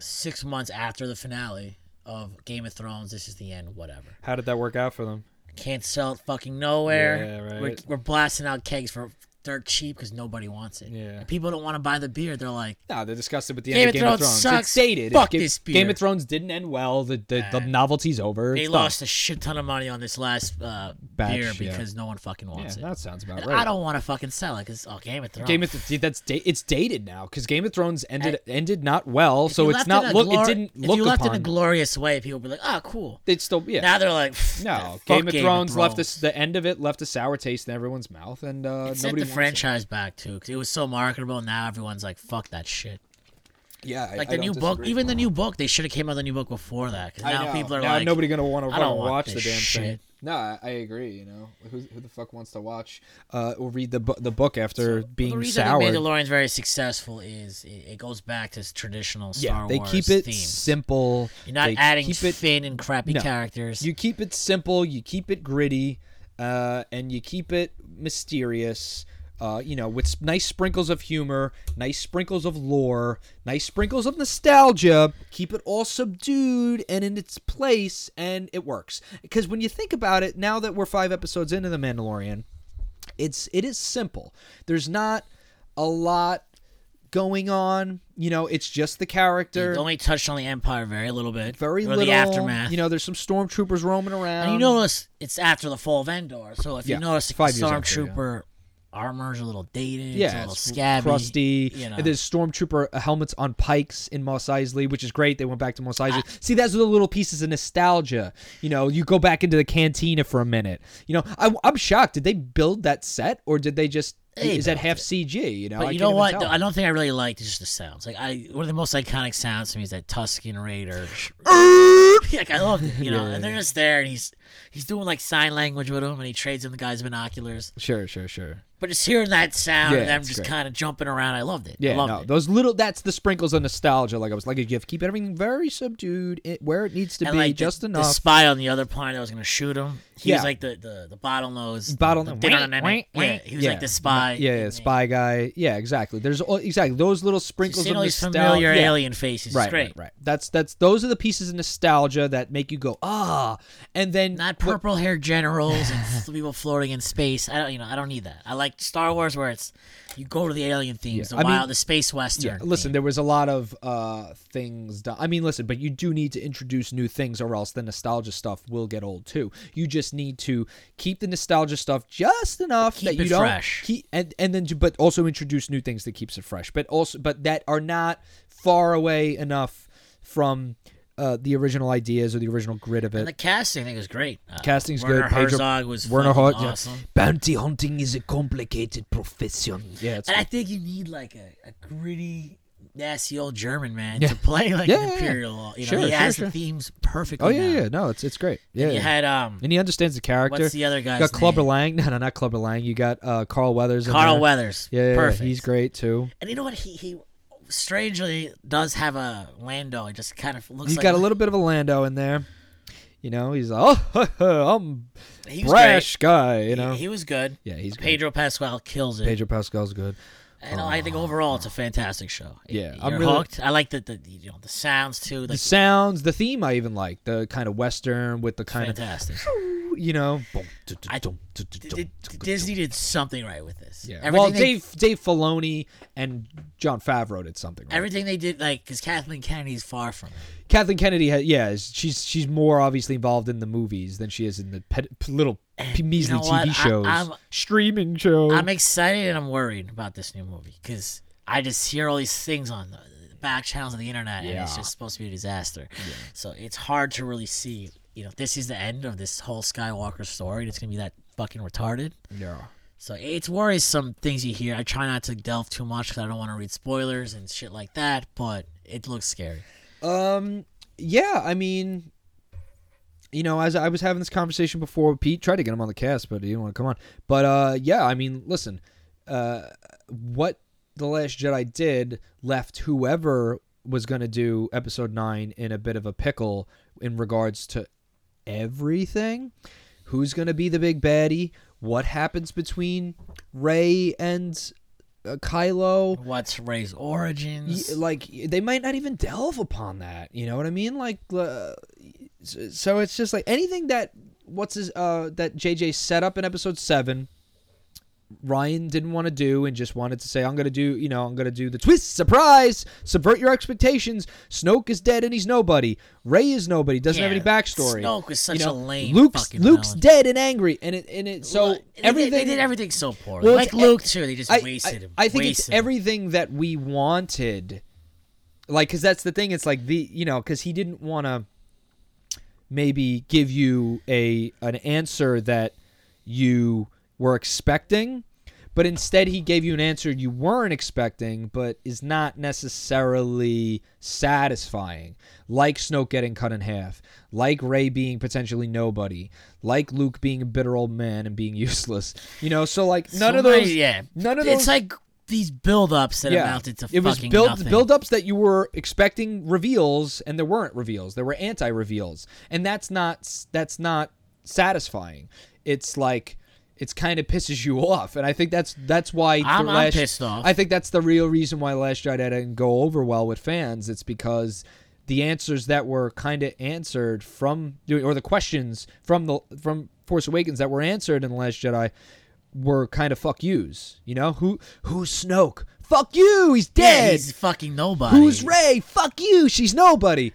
6 months after the finale of Game of Thrones. This is the end, whatever. How did that work out for them? Can't sell it fucking nowhere. Yeah, right. We're blasting out kegs for dirt cheap because nobody wants it. Yeah. And people don't want to buy the beer. They're like, No, they discussed it with the Game end of of Game of Thrones Thrones. sucks. It's dated. Fuck Game, this beer. Game of Thrones didn't end well. The novelty's over. they It's lost a shit ton of money on this last beer yeah. because no one fucking done. wants Yeah, it. that sounds about And right. I don't want to fucking sell it because Game of Thrones. It's dated now because Game of Thrones ended not well, If so you it's left not in a look. glor- It didn't If look you left upon. in a glorious way, people would be like, "Oh, cool." It's still Now they're like, no. fuck Game of Thrones left us the end of it left a sour taste in everyone's mouth, and It sent nobody the wants franchise back too because it was so marketable. Now everyone's like, "Fuck that shit." It. Yeah, Like I the don't new book, disagree. even the new book, they should have came out with the new book before that. Because I now know. people are now like, nobody gonna want to I don't want watch the this damn thing. shit. No, I agree. You know, who the fuck wants to watch or read the book after being the reason soured? I think Mandalorian's very successful is it goes back to traditional Star they Wars keep it themes. simple. You're not They adding keep it. Finn and crappy No. characters. You keep it simple. You keep it gritty, and you keep it mysterious. With nice sprinkles of humor, nice sprinkles of lore, nice sprinkles of nostalgia. Keep it all subdued and in its place, and it works. Because when you think about it, now that we're 5 episodes into The Mandalorian, it is simple. There's not a lot going on. It's just the character. They only touched on the Empire very little bit. Very or little. the aftermath. There's some stormtroopers roaming around. And you notice it's after the fall of Endor. So if Yeah, you notice the 5 years after, stormtrooper armor's a little dated, Yeah, it's a little it's scabby, crusty. You know. And there's stormtrooper helmets on pikes in Mos Eisley, which is great. They went back to Mos Eisley. See, that's the little pieces of nostalgia. You go back into the cantina for a minute. I'm shocked. Did they build that set, or did they just? Is that built half it. CG? But I you can't know even what? tell. I don't think I really liked just the sounds. Like one of the most iconic sounds to me is that Tusken Raider. Like I loved it, Yeah, and they're just there, and he's doing like sign language with him, and he trades in the guy's binoculars. Sure. But just hearing that sound Yeah, and them it's just great. kind of jumping around, I loved it. I Yeah, loved it. those little. That's the sprinkles of nostalgia. Like I was like, you have to keep everything very subdued, where it needs to And be, like just the enough. spy on the other planet that was going to shoot him. He Yeah. was like the bottlenose. Bottlenose. Yeah, he was like the spy. Yeah, spy guy. Yeah, exactly. There's exactly those little sprinkles Seeing of all these nostalgia. familiar Yeah. alien faces. Right, It's great. right. That's those are the pieces of nostalgia that make you go and then Not purple haired generals and people floating in space. I don't need that. I like Star Wars where it's you go to the alien themes, the space western. Yeah, listen, theme. there was a lot of things done. I mean, listen, but you do need to introduce new things, or else the nostalgia stuff will get old too. You just need to keep the nostalgia stuff just enough Keep that you it don't fresh. keep, and then, but also introduce new things that keeps it fresh, but that are not far away enough from the original ideas or the original grit of And it. the casting, I think, is great. Casting's Werner good. Pedro- Herzog was Werner fucking Herzog, awesome. Bounty hunting is a complicated profession. Yeah, it's And I think you need like a gritty, nasty old German man to play like Yeah, an yeah, yeah. imperial. He Sure, has sure. the themes perfectly. oh yeah, down. yeah. No, it's great. Yeah, And you had and he understands the character. what's the other You guy's got Clubber name? Lang. No, not Clubber Lang. You got Carl Weathers. in Carl there. Weathers. Yeah, Perfect. he's great too. And you know what? He strangely does have a Lando. It just kind of looks He's like got a little bit of a Lando in there. He's I'm he was brash great. guy. You know. He was good. Yeah, he's Pedro Pascal kills it. Pedro Pascal's good. And I think overall it's a fantastic show. Yeah, You're I'm really- hooked. I like the sounds too. The sounds, the theme, I even like the kind of western with the kind fantastic. Disney did something right with this. Yeah. Everything Well, they, Dave Filoni and Jon Favreau did something right. everything they did, like, because Kathleen Kennedy's far from it. Kathleen Kennedy, she's more obviously involved in the movies than she is in the little measly know what? TV shows, I'm- streaming shows. I'm excited and I'm worried about this new movie because I just hear all these things on the back channels of the internet, and it's Yeah. just supposed to be a disaster. So it's hard to really see. This is the end of this whole Skywalker story. And it's gonna be that fucking retarded. Yeah. So it's worrisome things you hear. I try not to delve too much because I don't want to read spoilers and shit like that. But it looks scary. yeah, I mean, as I was having this conversation before with Pete, tried to get him on the cast, but he didn't want to come on. But yeah, I mean, listen, what The Last Jedi did left whoever was going to do Episode 9 in a bit of a pickle in regards to everything. Who's going to be the big baddie? What happens between Rey and Kylo? What's Rey's origins? Like, they might not even delve upon that. You know what I mean? Like, so it's just like anything that that JJ set up in Episode 7. Ryan didn't want to do and just wanted to say, I'm going to do the twist, surprise, subvert your expectations. Snoke is dead and he's nobody. Rey is nobody, doesn't have any backstory. Snoke was such a lame Luke's villain. dead and angry, and everything they did everything so poorly. Like Luke too, they just wasted him. I think it's everything that we wanted. Like, because that's the thing. It's like because he didn't want to maybe give you an answer that you were expecting, but instead he gave you an answer you weren't expecting, but is not necessarily satisfying. Like Snoke getting cut in half, like Rey being potentially nobody, like Luke being a bitter old man and being useless. So like none of those. It's like these build-ups that amounted to fucking nothing. It was build-ups that you were expecting reveals, and there weren't reveals. There were anti-reveals, and that's not satisfying. It's like. It's kind of pisses you off, and I think that's why I'm pissed off. I think that's the real reason why Last Jedi didn't go over well with fans. It's because the answers that were kind of answered or the questions from Force Awakens that were answered in The Last Jedi were kind of fuck yous. Who's Snoke? Fuck you, he's dead. Yeah, he's fucking nobody. Who's Rey? Fuck you, she's nobody.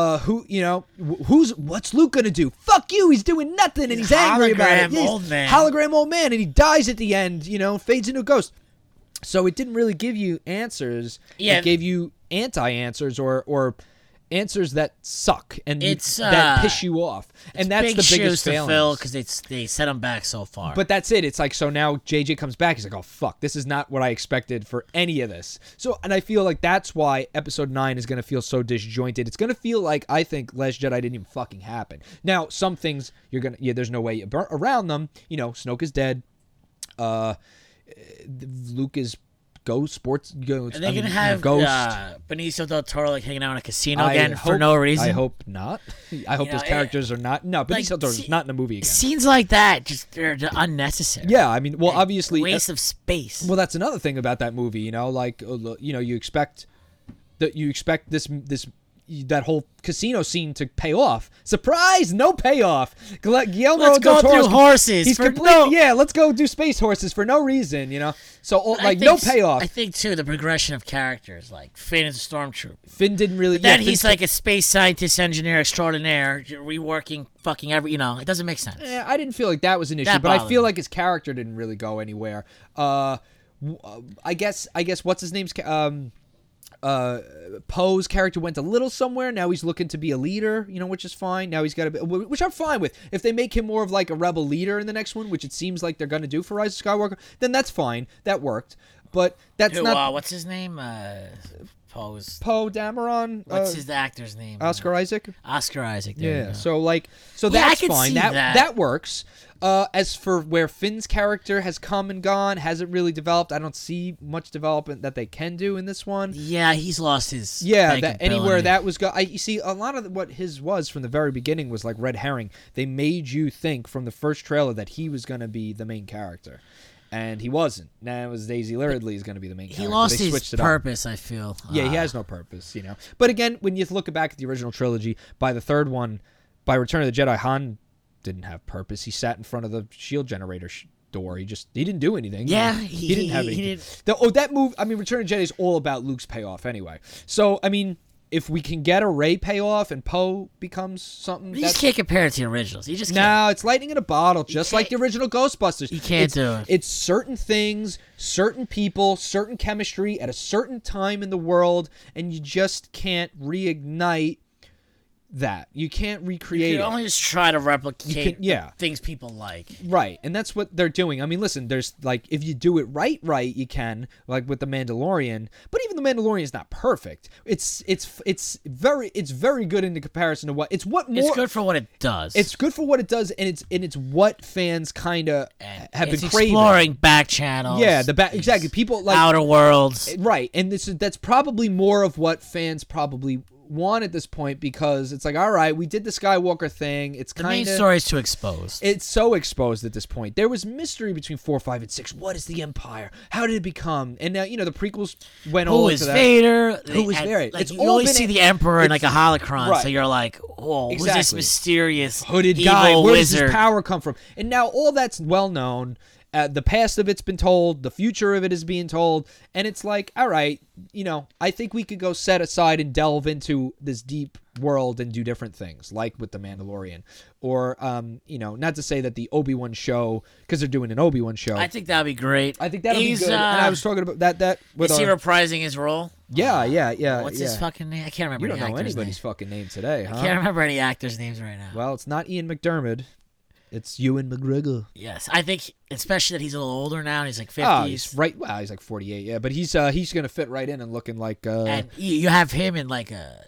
What's Luke gonna do? Fuck you, he's doing nothing and he's angry about it. Hologram old man, and he dies at the end, fades into a ghost. So it didn't really give you answers. Yeah. It gave you anti-answers or answers that suck and that piss you off. And that's the biggest shoes failing. To fill because they set him back so far. But that's it. It's like, so now JJ comes back. He's like, oh, fuck. This is not what I expected for any of this. And I feel like that's why Episode 9 is going to feel so disjointed. It's going to feel like, I think, Last Jedi didn't even fucking happen. Now, some things, there's no way around them. Snoke is dead. Luke is Ghost. Are they gonna have Benicio del Toro hanging out in a casino again for no reason? I hope not. I hope those characters are not. No, Benicio del Toro's not in the movie again. Scenes like that they're unnecessary. Yeah, I mean, well, obviously, waste of space. Well, that's another thing about that movie. You expect that whole casino scene to pay off. Surprise! No payoff. Guillermo let's go del Toro's, through horses. Let's go do space horses for no reason. So no payoff. I think too the progression of characters, like Finn is a stormtrooper. Finn didn't really. Then he's like a space scientist, engineer extraordinaire, reworking fucking every. It doesn't make sense. Yeah, I didn't feel like that was an issue, but I feel like his character didn't really go anywhere. I guess what's his name's Poe's character went a little somewhere. Now he's looking to be a leader, which is fine. Now he's got which I'm fine with. If they make him more of like a rebel leader in the next one, which it seems like they're going to do for Rise of Skywalker, then that's fine. That worked. But that's not. What's his name? Poe Dameron. What's his actor's name? Oscar Isaac. Oscar Isaac. Yeah. So that's fine. That works. As for where Finn's character has come and gone, hasn't really developed. I don't see much development that they can do in this one. Yeah, he's lost his. Yeah, anywhere that was you see, a lot of what his was from the very beginning was like red herring. They made you think from the first trailer that he was going to be the main character. And he wasn't. Now it was Daisy Ridley is going to be the main character. He lost his purpose, I feel. Yeah, he has no purpose, But again, when you look back at the original trilogy, by the third one, by Return of the Jedi, Han didn't have purpose. He sat in front of the shield generator door. He didn't do anything. Yeah, he didn't have anything. That move, Return of the Jedi is all about Luke's payoff anyway. So, if we can get a Rey payoff and Poe becomes something, you just can't compare it to the originals. You just can't. No, it's lightning in a bottle, just like the original Ghostbusters. You can't do it. It's certain things, certain people, certain chemistry at a certain time in the world, and you just can't reignite that. You can't recreate You it. only just try to replicate yeah. things people like. Right, and that's what they're doing. I mean, listen, there's like if you do it right, you can, like with the Mandalorian. But even the Mandalorian is not perfect. It's very good in the comparison to what more. It's good for what it does. It's good for what it does, and it's what fans kind of have been craving. Exploring back channels. Yeah, exactly. People like Outer Worlds. Right, and that's probably more of what fans probably want at this point, because it's like, all right, we did the Skywalker thing. It's The kind main of story is too exposed. it's so exposed at this point. There was mystery between 4, 5, and 6. What is the Empire? How did it become? And now the prequels went Who all is into that. Vader? Who is Vader? Like, It's you all always been- see the Emperor in like a holocron, Right. so you're like, oh, who's this Exactly. mysterious Hooded evil guy. Where does wizard? his power come from? And now all that's well known. The past of it's been told. The future of it is being told. And it's like, all right, I think we could go set aside and delve into this deep world and do different things, like with The Mandalorian. Or, not to say that the Obi-Wan show, because they're doing an Obi-Wan show. I think that'd be great. I think that'll He's, be good. And I was talking about that with is he our, reprising his role? yeah. What's his fucking name? I can't remember You don't any know actor's anybody's name. fucking name today, huh? I can't remember any actors' names right now. Well, it's not Ian McDermott. It's Ewan McGregor. Yes, I think especially that he's a little older now. And he's like 50s. Oh, he's right. Well, he's like 48. Yeah, but he's gonna fit right in and looking like. And you have him in like a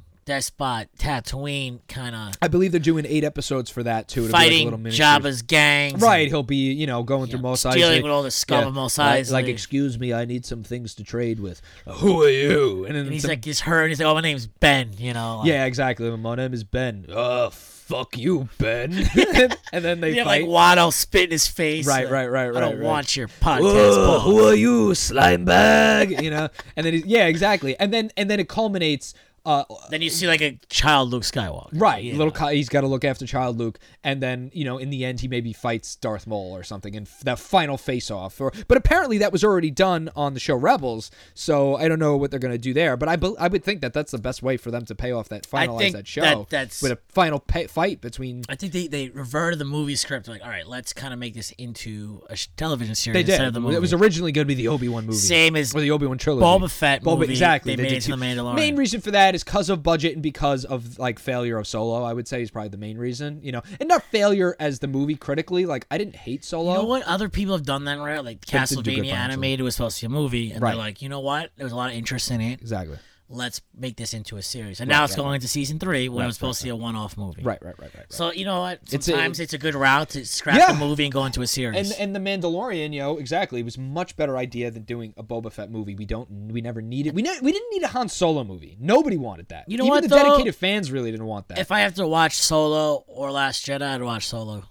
despot Tatooine kind of I believe they're doing 8 episodes for that too. It'll be fighting like a little mini Jabba's gangs. Right, he'll be going through Mos Eisley, dealing with all the scum of Mos Eisley. Like, excuse me, I need some things to trade with. Who are you? And then And he's some- like, he's hurt. And he's like, oh, my name's Ben. Like, yeah, exactly. My name is Ben. Oh, fuck you, Ben. and then they You have fight. like Watto spit in his face. Right. I don't want your podcast. Whoa, Paul. who are you, slime bag? And then exactly. And then it culminates. Then you see like a child Luke Skywalker. Right, you little know. he's got to look after child Luke, and then in the end he maybe fights Darth Maul or something in that final face-off. But apparently that was already done on the show Rebels, so I don't know what they're gonna do there. But I would think that that's the best way for them to pay off finalize think that show that's with a final fight between. I think they reverted the movie script. Like, all right, let's kind of make this into a television series They did. instead of the movie. It was originally going to be the Obi-Wan movie, Same as or the Obi-Wan trilogy. Boba Fett movie. Exactly. They made did it to too. The Mandalorian. Main reason for that is because of budget and because of like failure of Solo. I would say is probably the main reason. And not failure as the movie critically. Like I didn't hate Solo. You know what? Other people have done that, right? Like They did do good Castlevania financially. animated was supposed to be a movie, and Right. they're like, you know what? There was a lot of interest in it. Exactly. Let's make this into a series. And now it's going into season 3 when it was supposed to be a one-off movie. Right. So you know what? It's Sometimes it's a good route to scrap Yeah. the movie and go into a series. And the Mandalorian, exactly, it was a much better idea than doing a Boba Fett movie. We never needed. We didn't need a Han Solo movie. Nobody wanted that. You know Even what, the though? dedicated fans really didn't want that. If I have to watch Solo or Last Jedi, I'd watch Solo.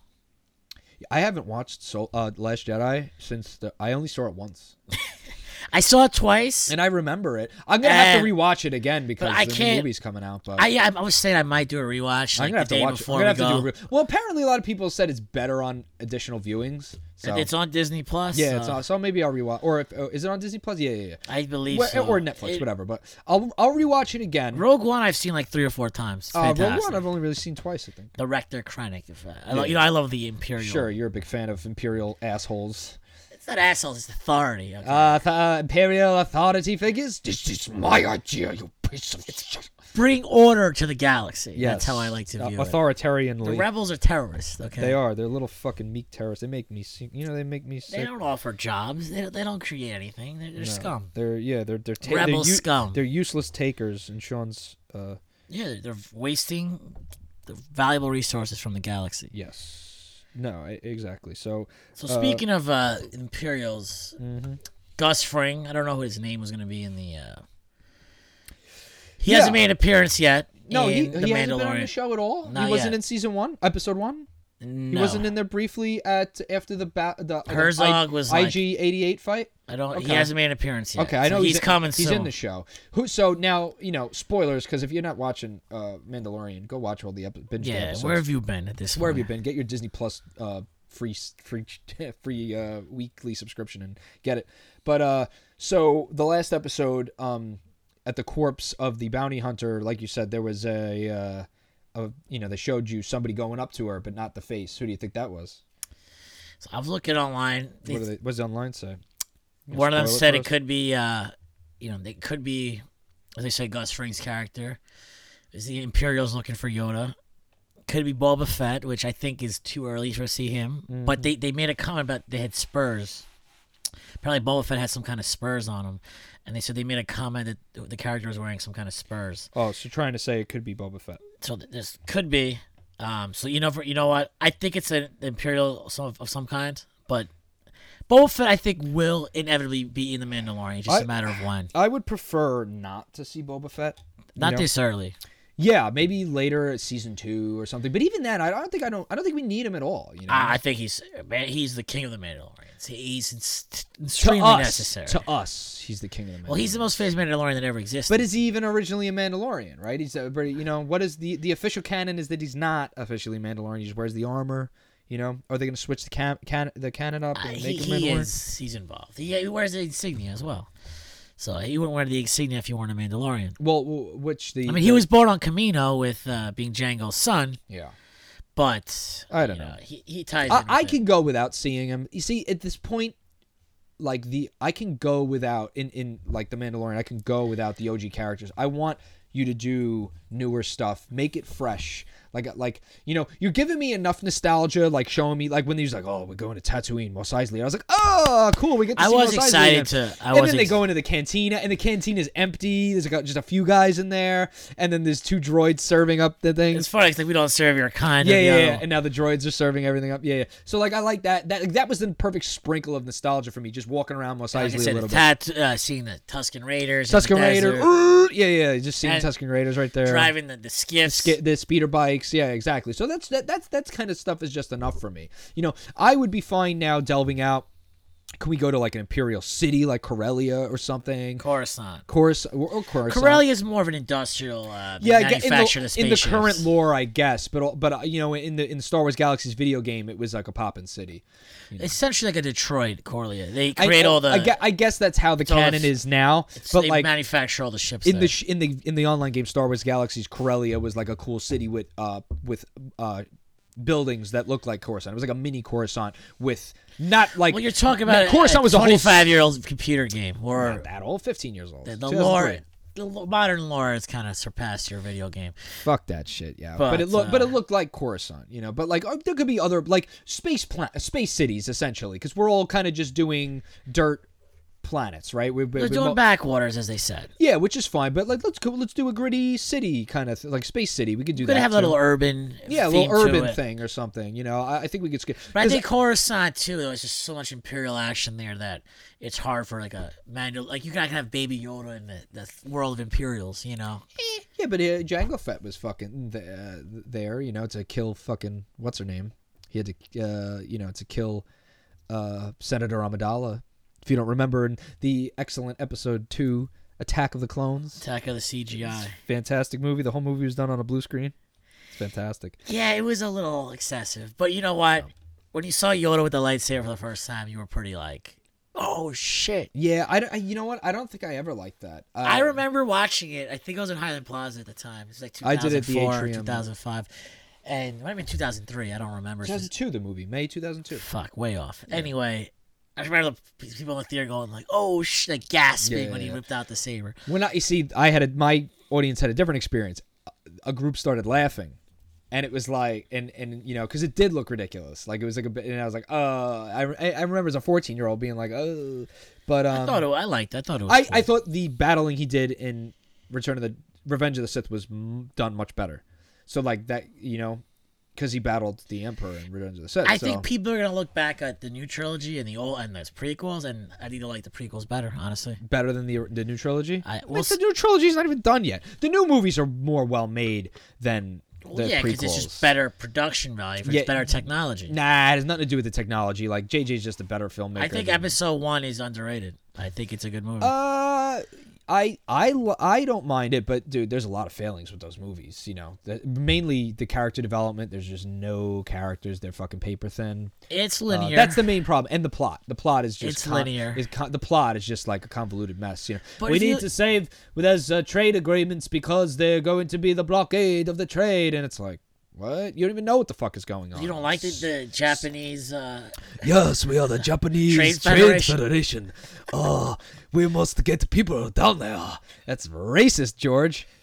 I haven't watched Last Jedi since I only saw it once, I saw it twice. and I remember it. I'm gonna have to And- rewatch it again because I the new can't- movie's coming out. But I was saying I might do a rewatch I'm like gonna have the to day watch it. I'm before gonna we have to go. do well, apparently a lot of people said it's better on additional viewings. So It's on Disney Plus. yeah, it's on, so maybe I'll rewatch. Or is it on Disney Plus? Yeah. I believe Or, so. or Netflix, whatever. But I'll rewatch it again. Rogue One I've seen like 3 or 4 times. It's Rogue fantastic. One I've only really seen twice, I think. The Rector Krennic. Yeah. I love the Imperial. Sure, you're a big fan of Imperial assholes. It's not assholes. It's authority. Okay? Imperial authority figures? This is my idea, you piece of shit. Bring order to the galaxy. Yes. That's how I like to view it. Authoritarianly. The rebels are terrorists. Okay. They are. They're little fucking meek terrorists. They make me sick. They make me They sick. don't offer jobs. They don't create anything. They're No. scum. They're Rebel scum. They're useless takers. And Sean's Yeah, they're wasting the valuable resources from the galaxy. yes. No, exactly. So Speaking of Imperials, mhm. Gus Fring, I don't know who his name was going to be in the. He hasn't made an appearance yet. No, he in the hasn't been on Mandalorian. the show at all. Not He wasn't yet. in season 1, episode 1. No. He wasn't in there briefly after the Herzog was like- IG-88 fight. I don't. He Okay. hasn't made an appearance yet. Okay, I So know he's coming He's soon. in the show. So now spoilers because if you're not watching Mandalorian, go watch all the binge the Yeah, episodes. where have you been at this? Where have you point? been? Get your Disney Plus free weekly subscription and get it. But so the last episode at the corpse of the bounty hunter, like you said, there was they showed you somebody going up to her, but not the face. Who do you think that was? So I was looking online. What does the online say? One of them Spoil said for it us? could be, it could be, as they say, Gus Fring's character. Is the Imperials looking for Yoda? Could be Boba Fett, which I think is too early to see him. Mm-hmm. But they made a comment about they had spurs. Apparently, Boba Fett had some kind of spurs on him, and they said they made a comment that the character was wearing some kind of spurs. Oh, so trying to say it could be Boba Fett. So this could be. So you know what? I think it's an Imperial of some kind, but Boba Fett I think will inevitably be in the Mandalorian. Just a matter of when. I would prefer not to see Boba Fett. Not this early. Yeah, maybe later season 2 or something. But even then, I don't think we need him at all. You know, I think he's the king of the Mandalorians. He's extremely necessary. To us, he's the king of the Mandalorian. Well, he's the most famous Mandalorian that ever existed. But is he even originally a Mandalorian? Right? He's what is the official canon is that he's not officially Mandalorian. He just wears the armor. You know, are they going to switch the canon up and make him Mandalorian? He's involved. He wears the insignia as well. So he wouldn't wear the insignia if you weren't a Mandalorian. Well, he was born on Kamino with being Jango's son. Yeah. But I don't know. He ties. I can go without seeing him. You see, at this point, I can go without in like the Mandalorian. I can go without the OG characters. I want you to do newer stuff, make it fresh. Like you're giving me enough nostalgia, like showing me like when he's like, oh, we're going to Tatooine, Mos Eisley. I was like, oh, cool, we get to see Mos Eisley. And then they go into the cantina, and the cantina is empty. There's just a few guys in there, and then there's 2 droids serving up the things. It's funny, it's like we don't serve your kind. Yeah. And now the droids are serving everything up. Yeah. So like I like that. That was the perfect sprinkle of nostalgia for me, just walking around Mos Eisley a little bit. Seeing the Tusken Raiders. Tusken Raider. Yeah. Just seeing Tusken Raiders right there. Driving the skiffs. The speeder bikes. Yeah, exactly. So that's kind of stuff is just enough for me. You know, I would be fine now delving out. Can we go to like an imperial city like Corellia or something? Coruscant. Coruscant. Corellia is more of an industrial manufacturer of spaceships. In the current lore, I guess, but you know, in the Star Wars Galaxies video game, it was like a poppin' city. You know? Essentially like a Detroit, Corellia. They create all the. I guess that's how the canon is now. But they like manufacture all the ships in the online game Star Wars Galaxies, Corellia was like a cool city with buildings that looked like Coruscant. It was like a mini Coruscant with not like. Well, you're talking about Coruscant was a 25-year-old computer game, or not that old, 15 years old. The lore. The modern lore has kind of surpassed your video game. Fuck that shit, yeah. But it looked like Coruscant, you know. But like, there could be other like space cities essentially, because we're all kind of just doing dirt planets, right? We're doing backwaters, as they said. Yeah, which is fine. But like, let's do a gritty city kind of like space city. We could do that. Have a little urban, a little urban thing or something. You know, I think we could skip. But I think Coruscant too. There was just so much Imperial action there that it's hard for like a manual. Like you can have Baby Yoda in the world of Imperials. You know. Yeah, but Jango Fett was fucking there. You know, to kill fucking what's her name. He had to to kill Senator Amidala. If you don't remember, in the excellent episode 2, Attack of the Clones. Attack of the CGI. Fantastic movie. The whole movie was done on a blue screen. It's fantastic. Yeah, it was a little excessive. But you know what? When you saw Yoda with the lightsaber for the first time, you were pretty like, oh, shit. Yeah, you know what? I don't think I ever liked that. I remember watching it. I think I was in Highland Plaza at the time. It was like 2004, I did it at the Atrium. 2005. And it might have been 2003. I don't remember. 2002, the movie. May 2002. Fuck, way off. Yeah. Anyway, I remember the people in the theater going like, "Oh shit!" Like gasping when he whipped out the saber. My audience had a different experience. A group started laughing, and it was like, and you know, because it did look ridiculous. Like it was like a bit, and I was like, oh, I remember as a 14-year-old being like, oh, but I thought it was. I thought the battling he did in Revenge of the Sith was done much better. So like that, you know. Because he battled the Emperor in Revenge of the Sith. I think people are gonna look back at the new trilogy and the prequels, and I think they like the prequels better, honestly. Better than the new trilogy. The new trilogy is not even done yet. The new movies are more well made than the prequels. Because it's just better production value. It's better technology. Nah, it has nothing to do with the technology. Like JJ's just a better filmmaker. I think Episode 1 is underrated. I think it's a good movie. I don't mind it, but dude, there's a lot of failings with those movies. You know, mainly the character development. There's just no characters. They're fucking paper thin. It's linear. That's the main problem, and the plot. The plot is just linear. The plot is just like a convoluted mess. You know, but we need to save there's trade agreements because they're going to be the blockade of the trade, and it's like. What? You don't even know what the fuck is going on. You don't like the Japanese... Yes, we are the Japanese Trade Federation. Oh, we must get people down there. That's racist, George.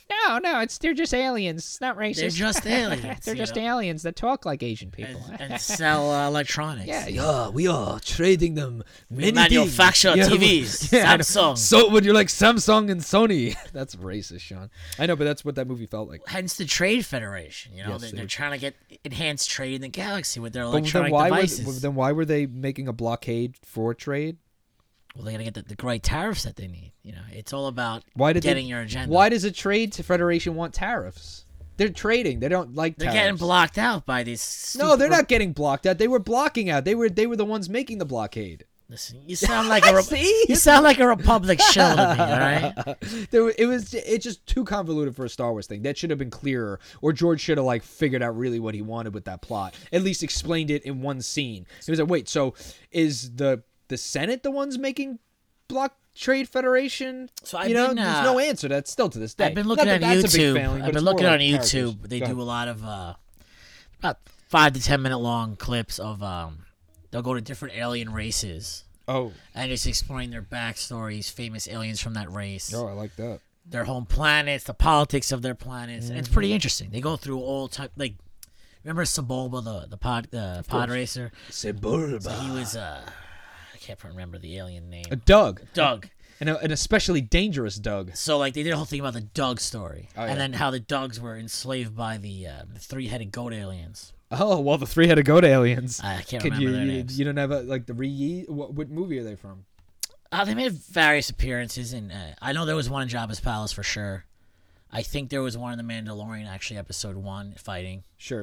No, they're just aliens. It's not racist. They're just aliens. They're just aliens that talk like Asian people. and sell electronics. Yeah, we are trading them many Manufacture things. TVs. Yeah, I know. Samsung. So would you like Samsung and Sony? That's racist, Sean. I know, but that's what that movie felt like. Hence the Trade Federation. You know, Yes, they're trying to get enhanced trade in the galaxy with their But electronic devices. then why were they making a blockade for trade? Well, they got to get the great tariffs that they need. You know, it's all about getting your agenda. Why does a trade federation want tariffs? They're trading. They don't like They're tariffs. getting blocked out by these. No, they're not getting blocked out. They were blocking out. They were the ones making the blockade. Listen, you sound like a you sound like a Republic shill to me. All right. It's just too convoluted for a Star Wars thing. That should have been clearer, or George should have like figured out really what he wanted with that plot. At least explained it in one scene. He was like, wait, so is the Senate the ones making block trade federation? So there's no answer. That's still to this day. I've been looking at that's a big YouTube. failing, but I've been it's more looking on like characters. YouTube. They Go do ahead. a lot of about 5 to 10 minute long clips of they'll go to different alien races Oh, and just explain their backstories, famous aliens from that race, I like that. their home planets, the politics of their planets. And it's pretty interesting. They go through all type like remember Sebulba, the pod racer? Sebulba. So he was I can't remember the alien name. Doug. Doug. And an especially dangerous Doug. So like they did a whole thing about the Doug story, Oh, yeah. and then how the Dougs were enslaved by the 3-headed goat aliens. Oh, well, the three-headed goat aliens. I can't Could remember their you names. you don't have like the what movie are they from? They made various appearances, and I know there was one in Jabba's palace for sure. I think there was one in The Mandalorian, actually, episode 1, fighting. Sure.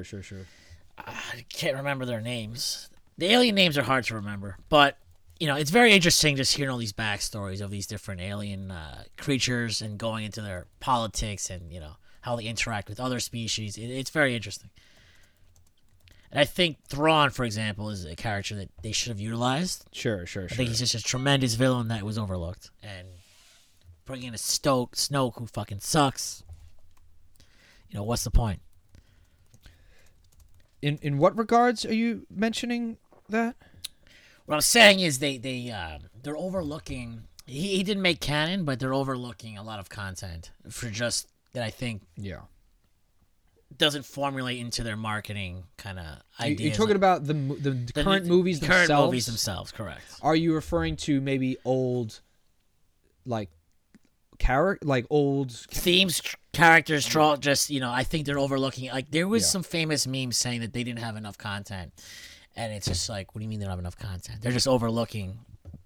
I can't remember their names. The alien names are hard to remember, but you know, it's very interesting just hearing all these backstories of these different alien creatures and going into their politics and, you know, how they interact with other species. It's very interesting. And I think Thrawn, for example, is a character that they should have utilized. Sure. I think he's just a tremendous villain that was overlooked. And bringing in a Snoke who fucking sucks. You know, what's the point? In what regards are you mentioning that? What I'm saying is they're overlooking. He didn't make canon, but they're overlooking a lot of content for just that I think Yeah. doesn't formulate into their marketing kind of ideas. You're talking about the current movies themselves? Current movies themselves, correct. Are you referring to maybe old, like, old... Themes, characters, just, you know, I think they're overlooking. Like, there was some famous memes saying that they didn't have enough content. And it's just like, what do you mean they don't have enough content? They're just overlooking.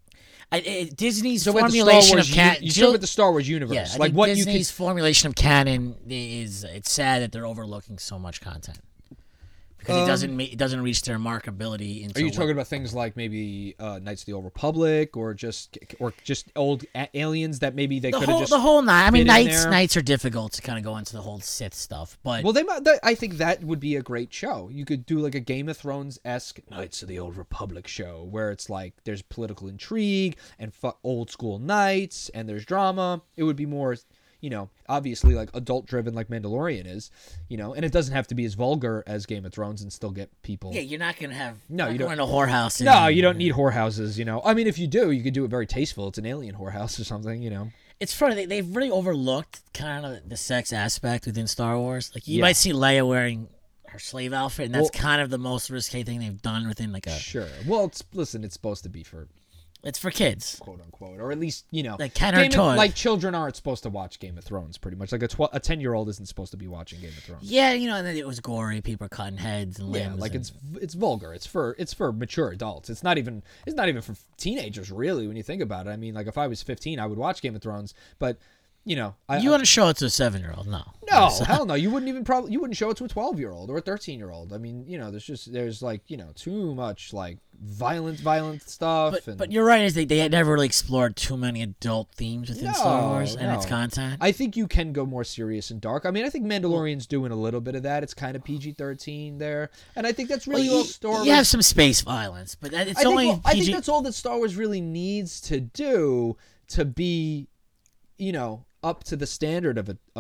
Disney's formulation of canon. You talk about the Star Wars universe. Yeah, I like think what Disney's formulation of canon is. It's sad that they're overlooking so much content because it doesn't reach their markability. Are you talking about things like maybe Knights of the Old Republic or just old aliens that maybe they could have just the whole night? I mean, fit in there? Knights are difficult to kind of go into the whole Sith stuff, but Well, I think that would be a great show. You could do like a Game of Thrones-esque Knights of the Old Republic show where it's like there's political intrigue and old school knights and there's drama. It would be more, you know, obviously like adult-driven like Mandalorian is, you know, and it doesn't have to be as vulgar as Game of Thrones and still get people. yeah, you're not gonna have you don't. going to whorehouse. No, you don't need whorehouses, you know. I mean, if you do, you could do it very tasteful. It's an alien whorehouse or something, you know. It's funny. They've really overlooked kind of the sex aspect within Star Wars. Like you Yeah. might see Leia wearing her slave outfit, and that's kind of the most risque thing they've done within like a. Sure. Well, it's supposed to be for It's for kids. quote unquote, or at least, you know, Like Kenner toy. like children aren't supposed to watch Game of Thrones. Pretty much, like a 10-year-old isn't supposed to be watching Game of Thrones. Yeah, you know, and then it was gory. People are cutting heads and limbs. Yeah, like and- it's vulgar. It's for mature adults. It's not even for teenagers really when you think about it. I mean, like if I was 15, I would watch Game of Thrones, but you know, you want to show it to a 7-year-old? No. no, hell no. You wouldn't show it to a 12-year-old or a 13-year-old. I mean, you know, there's like, you know, too much like violent stuff. But you're right. Is they had never really explored too many adult themes within Star Wars and its no. content. I think you can go more serious and dark. I mean, I think Mandalorian's doing a little bit of that. It's kind of PG-13 there, and I think that's really all Star Wars. You have some space violence, but it's I only think, I PG. think that's all that Star Wars really needs to do to be, you know, up to the standard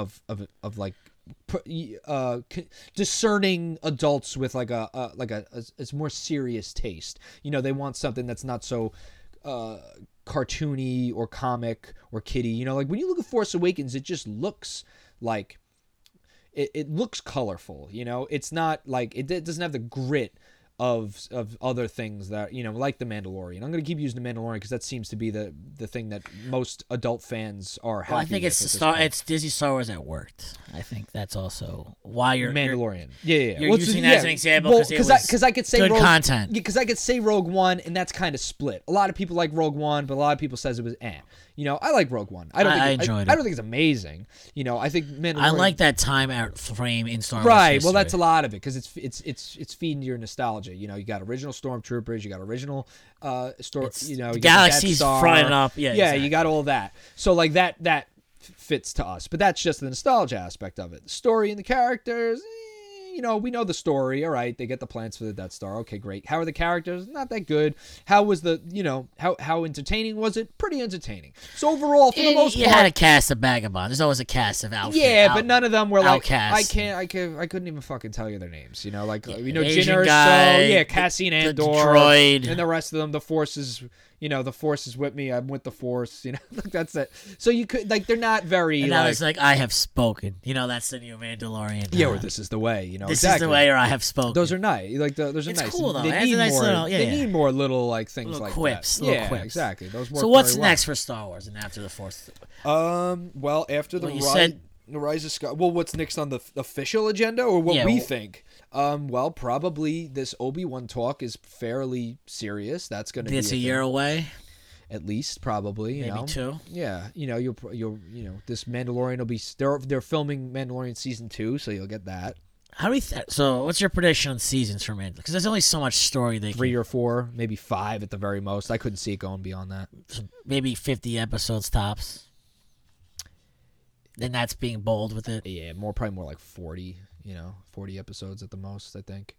of like discerning adults with like a more serious taste. You know, they want something that's not so cartoony or comic or kiddie. You know, like when you look at Force Awakens, it just looks like it looks colorful. You know, it's not like it doesn't have the grit of other things that, you know, like The Mandalorian. I'm going to keep using The Mandalorian because that seems to be the thing that most adult fans are happy Well, I think with it's Disney Star Wars that worked. I think that's also why you're Mandalorian. Yeah. You're using that as an example because I could say good Rogue, content. Because I could say Rogue One, and that's kind of split. A lot of people like Rogue One, but a lot of people says it was eh. You know, I like Rogue One. I enjoyed it. I don't think it's amazing. You know, I think Mandalorian. I like that time out frame in Star Wars. Right. history. Well, that's a lot of it because it's feeding your nostalgia. You know, you got original Stormtroopers, you got original story. You know, the you got galaxy's Death Star. frying up. Yeah, exactly. You got all that. So like that fits to us, but that's just the nostalgia aspect of it. The story and the characters. You know, we know the story. All right, they get the plans for the Death Star. Okay, great. How are the characters? Not that good. How was the, you know, how entertaining was it? Pretty entertaining. So overall, for the most part, you had a cast of vagabonds. There's always a cast of outfit. Yeah, but none of them were like outcasts. I couldn't even fucking tell you their names. You know, like you know, Asian Jyn guy, Erso, yeah, Cassian Andor, the droid, and the rest of them. The Force is, you know, the Force is with me. I'm with the Force. You know, like that's it. So you could like they're not very. And now like, it's like I have spoken. You know, that's the new Mandalorian. Yeah, or this is the way. You know, this exactly. is the way, or I have spoken. Those are nice. Like those are it's nice. cool though. They It has need a nice more. little, They need more little like things little like quips, that. little Yeah, quips. exactly. Those work So what's very well. next for Star Wars and after the Force? Well, after the Well, you said- the Rise of Skywalker. Well, what's next on the official agenda, or what Yeah, we well- think? Well, probably this Obi-Wan talk is fairly serious. That's going to be It's a year away. at least, probably. You Maybe know? 2. Yeah, you know, you'll you know, this Mandalorian will be. They're filming Mandalorian season 2, so you'll get that. How do we? So, what's your prediction on seasons for Mandalorian? Because there's only so much story they 3 can. or 4, maybe 5 at the very most. I couldn't see it going beyond that. Maybe 50 episodes tops. And that's being bold with it. Yeah, probably more like 40. You know, 40 episodes at the most, I think.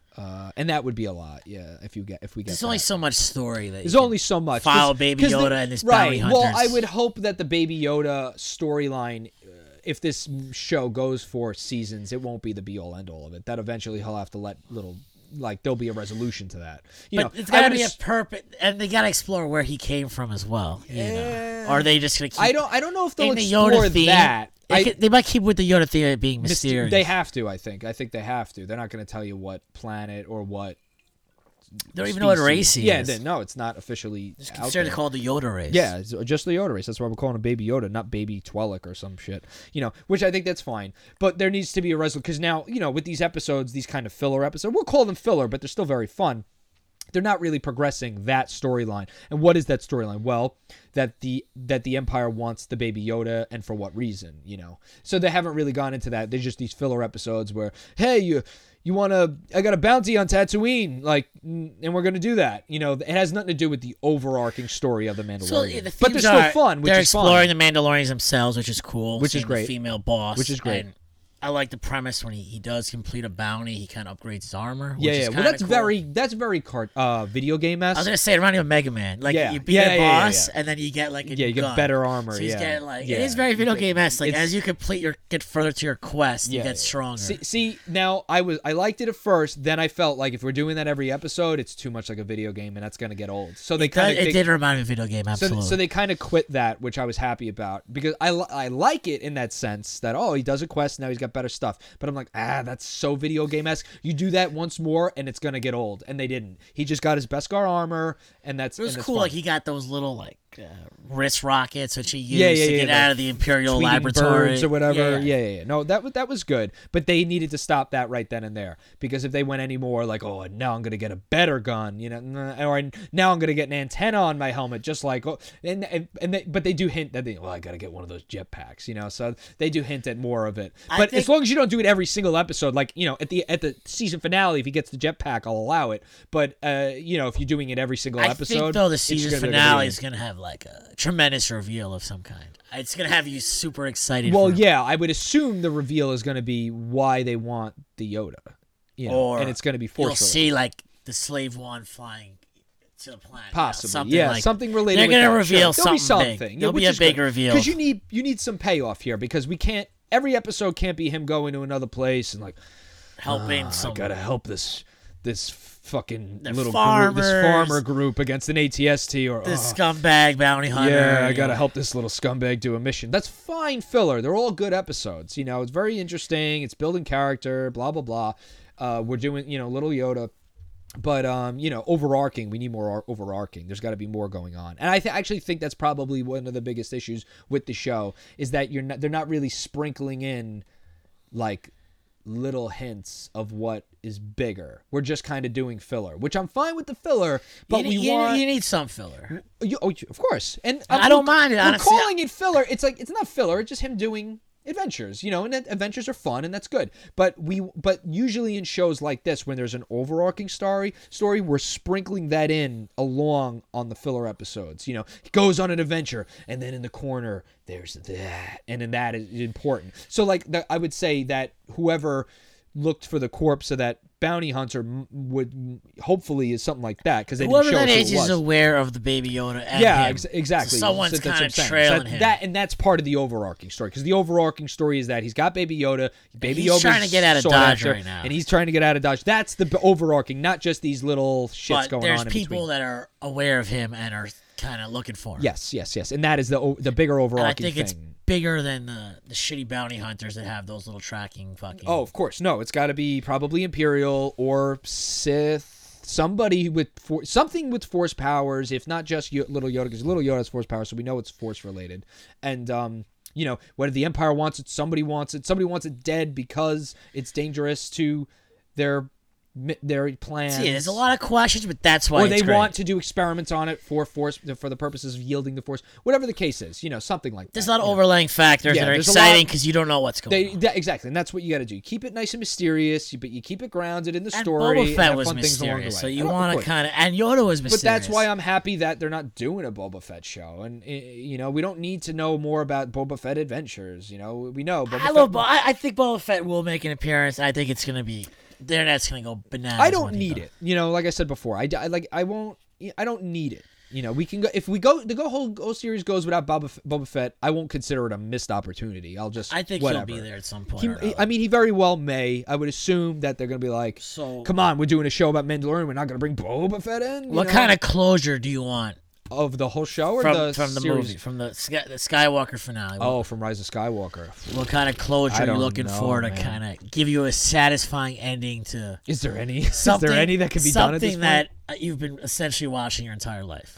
And that would be a lot, yeah. If we get There's only so much story that there's only so much. follow Baby Yoda and this bounty hunters. Well, I would hope that the Baby Yoda storyline, if this show goes for seasons, it won't be the be all end all of it. That eventually he'll have to let there'll be a resolution to that. But it's got to be a purpose, and they got to explore where he came from as well. You know? Or are they just gonna keep? I don't know if they'll in the explore Yoda theme, that. They might keep with the Yoda theme being mysterious. They have to, I think. I think they have to. They're not going to tell you what planet or what. They don't even know what race he Yeah, is. no, it's not officially It's out considered there. called the Yoda race. Yeah, it's just the Yoda race. That's why we're calling him Baby Yoda, not Baby Twellick or some shit. You know, which I think that's fine. But there needs to be a resolution because now, you know, with these episodes, these kind of filler episodes, we'll call them filler, but they're still very fun. They're not really progressing that storyline. And what is that storyline? Well, that the Empire wants the Baby Yoda, and for what reason, you know? So they haven't really gone into that. They're just these filler episodes where, hey, you want to, I got a bounty on Tatooine, like, and we're going to do that. You know, it has nothing to do with the overarching story of the Mandalorian. So the but they're themes still fun, which they're is fun. exploring the Mandalorians themselves, which is cool. Which is seeing the great. female boss, Which is great. And I like the premise when he does complete a bounty, he kind of upgrades his armor. Which Yeah, is yeah. Well, kinda that's cool. very video game esque. I was gonna say it reminded me of Mega Man. Like Yeah. you beat Yeah, a yeah, boss, yeah. and then you get like a Yeah, you get gun. better armor, So he's yeah. getting like Yeah. it is very video game esque. Like It's- as you get further to your quest, you get stronger. See, now I liked it at first. Then I felt like if we're doing that every episode, it's too much like a video game, and that's gonna get old. So they It did remind me of a video game, absolutely. So they kind of quit that, which I was happy about because I like it in that sense that he does a quest, now he's got better stuff. But I'm like, that's so video game-esque. You do that once more and it's gonna get old, and they didn't. He just got his Beskar armor, and that's it was that's cool. fun. Like he got those little wrist rockets which he used Yeah, to yeah, get out of the Imperial Tweeting laboratory birds or whatever. Yeah. Yeah. No, that was good, but they needed to stop that right then and there because if they went any more like, now I'm gonna get a better gun, you know, or now I'm gonna get an antenna on my helmet, just like, but they do hint that I gotta get one of those jetpacks, you know, so they do hint at more of it. But as long as you don't do it every single episode, like, you know, at the season finale, if he gets the jetpack, I'll allow it. But you know, if you're doing it every single episode, I think though the it's season gonna be finale like is gonna have like a tremendous reveal of some kind. It's gonna have you super excited. Well, for yeah, I would assume the reveal is going to be why they want the Yoda, you know, and it's going to be force. You'll see like the Slave One flying to the planet, possibly, you know, something related. They're with gonna that. reveal There'll be something something. big. There'll be a big reveal because you need some payoff here because we can't. Every episode can't be him going to another place and like helping I someone. gotta help this this fucking The little farmers, group, this farmer group against an ATST or the scumbag bounty hunter. yeah, I gotta help this little scumbag do a mission. That's fine filler. They're all good episodes. You know, it's very interesting. It's building character. Blah blah blah. We're doing little Yoda. But overarching, we need more overarching. There's got to be more going on, and I actually think that's probably one of the biggest issues with the show is that they're not really sprinkling in like little hints of what is bigger. We're just kind of doing filler, which I'm fine with the filler, but you need some filler. Of course, and I don't mind it. We're Honestly, calling it filler. It's like it's not filler. It's just him doing adventures, and adventures are fun and that's good. But usually in shows like this, when there's an overarching story, we're sprinkling that in along on the filler episodes. He goes on an adventure and then in the corner there's that, and then that is important. So like I would say that whoever looked for the corpse of that bounty hunter would hopefully is something like that because they didn't show that us is who it was. aware of the Baby Yoda. And Yeah, him. exactly. So someone's that's kind what of I'm saying. trailing So him. and that's part of the overarching story because the overarching story is that he's got Baby Yoda. Baby He's Yoda's trying to get out of sought Dodge after, right now. and he's trying to get out of Dodge. That's the overarching, not just these little shits But going there's on in people between. that are aware of him and are kind of looking for him. Yes, and that is the bigger And overarching I think thing. it's bigger than the shitty bounty hunters that have those little tracking fucking. Oh, of course. No, it's got to be probably Imperial or Sith. Somebody with something with Force powers, if not just Little Yoda, because Little Yoda has Force powers, so we know it's Force related. And whether the Empire wants it, somebody wants it dead because it's dangerous to their plans. See, there's a lot of questions, but that's why. Or they it's great. want to do experiments on it for the purposes of yielding the Force, whatever the case is. Something like that. There's a lot of overlaying factors Yeah, that are there's a exciting lot- because you don't know what's going on. Exactly, and that's what you got to do. Keep it nice and mysterious, but you keep it grounded in the And story. Boba and Fett have was fun things along the mysterious, way. so you Of want to course. kind of. And Yoda was mysterious. But that's why I'm happy that they're not doing a Boba Fett show, and we don't need to know more about Boba Fett adventures. We know. I think Boba Fett will make an appearance. I think it's gonna be. The internet's gonna go bananas. I don't need it. Like I said before, I won't. I don't need it. We can go if we go the whole series goes without Boba Fett. I won't consider it a missed opportunity. I'll just. I think whatever. he'll be there at some point. He very well may. I would assume that they're gonna be like, So- come on, we're doing a show about Mandalorian. We're not gonna bring Boba Fett in. What kind of closure do you want of the whole show or from the the series? movie, from the Skywalker finale? Oh, from Rise of Skywalker. What kind of closure I are you don't looking know, for to man. kind of give you a satisfying ending to Is there any? something? Is there any that can be done at this something that you've been essentially watching your entire life?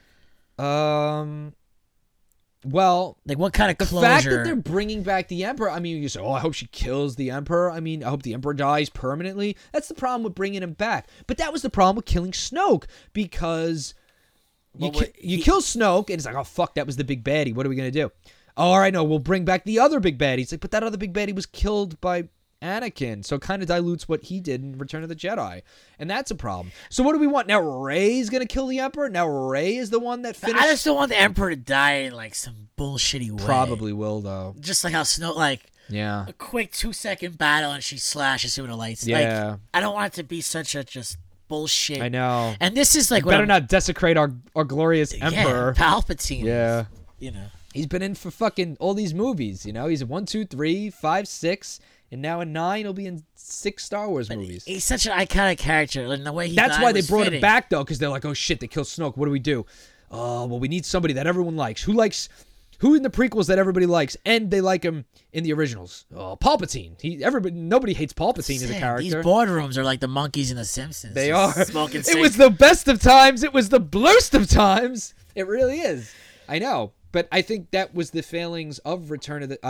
point? Well, Like what kind of the closure? fact that they're bringing back the Emperor, I mean, you say, I hope she kills the Emperor. I mean, I hope the Emperor dies permanently. That's the problem with bringing him back. But that was the problem with killing Snoke because you kill Snoke and it's like, oh, fuck, that was the big baddie. What are we going to do? Oh, all right, no, we'll bring back the other big baddie. It's like, but that other big baddie was killed by Anakin, so it kind of dilutes what he did in Return of the Jedi, and that's a problem. So what do we want now? Rey's gonna kill the Emperor. Now Rey is the one that finished. I just don't want the Emperor to die in like some bullshitty way. Probably will though. Just like how Snow, like Yeah. a quick 2-second battle and she slashes him with a lights. Yeah. Like, I don't want it to be such a just bullshit. I know. And this is like what Better I'm- not desecrate our glorious Emperor. Yeah, Palpatine. Yeah. You know. He's been in for fucking all these movies. He's in 1, 2, 3, 5, 6, and now in 9 he'll be in 6 Star Wars movies. He's such an iconic character, and the way he That's died why they was brought fitting. him back though, because they're like, oh shit, they killed Snoke. What do we do? Oh, well, we need somebody that everyone likes. Who in the prequels that everybody likes, and they like him in the originals? Oh, Palpatine. Nobody hates Palpatine as a character. These boardrooms are like the monkeys in The Simpsons. They just are. smoking It was the best of times. It was the bluest of times. It really is. I know, but I think that was the failings of Return of the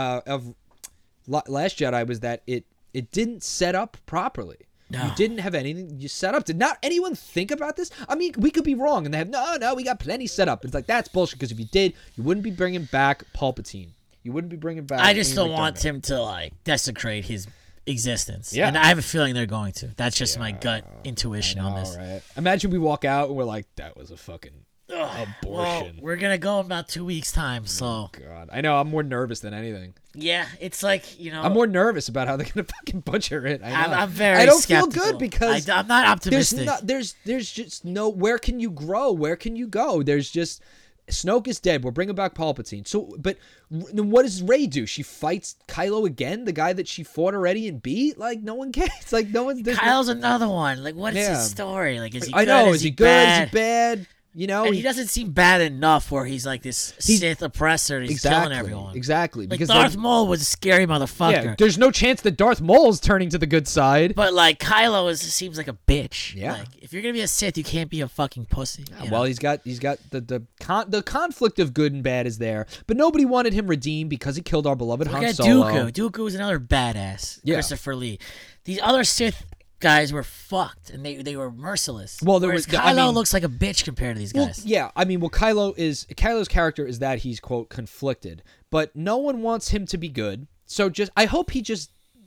Last Jedi was that it didn't set up properly. No. You didn't have anything you set up. Did not anyone think about this? I mean, we could be wrong, and they have no. We got plenty set up. It's like that's bullshit. Because if you did, you wouldn't be bringing back Palpatine. You wouldn't be bringing back. I just Ian don't want McDiarmid. him to like desecrate his existence. Yeah. And I have a feeling they're going to. That's just my gut intuition on this. All right. Imagine we walk out and we're like, that was a fucking Well, abortion. we're gonna go in about 2 weeks' time, so God, I know. I'm more nervous than anything. yeah, it's like I'm more nervous about how they're gonna fucking butcher it. I know. I'm very. I don't skeptical. feel good because I'm not optimistic. there's just no. Where can you grow? Where can you go? There's just Snoke is dead. We're bringing back Palpatine. So, but then what does Rey do? She fights Kylo again, the guy that she fought already and beat. Like no one cares. Like no one's. Kylo's another one. Like what is his story? Like is he? I good? know. Is he good? Bad? Is he bad? You know, and he doesn't seem bad enough where he's like this Sith oppressor and he's killing everyone. Exactly. Like Because Darth Maul was a scary motherfucker. Yeah, there's no chance that Darth Maul's turning to the good side. But like Kylo seems like a bitch. Yeah. Like, if you're gonna be a Sith, you can't be a fucking pussy. You Well, know? he's got the conflict of good and bad is there, but nobody wanted him redeemed because he killed our beloved Look Han at Solo. Dooku. Dooku was another badass. Yeah. Christopher Lee. These other Sith guys were fucked and they were merciless. Well, Whereas Kylo looks like a bitch compared to these guys. Well, yeah, I mean, Kylo's character is that he's quote conflicted, but no one wants him to be good. So I hope he just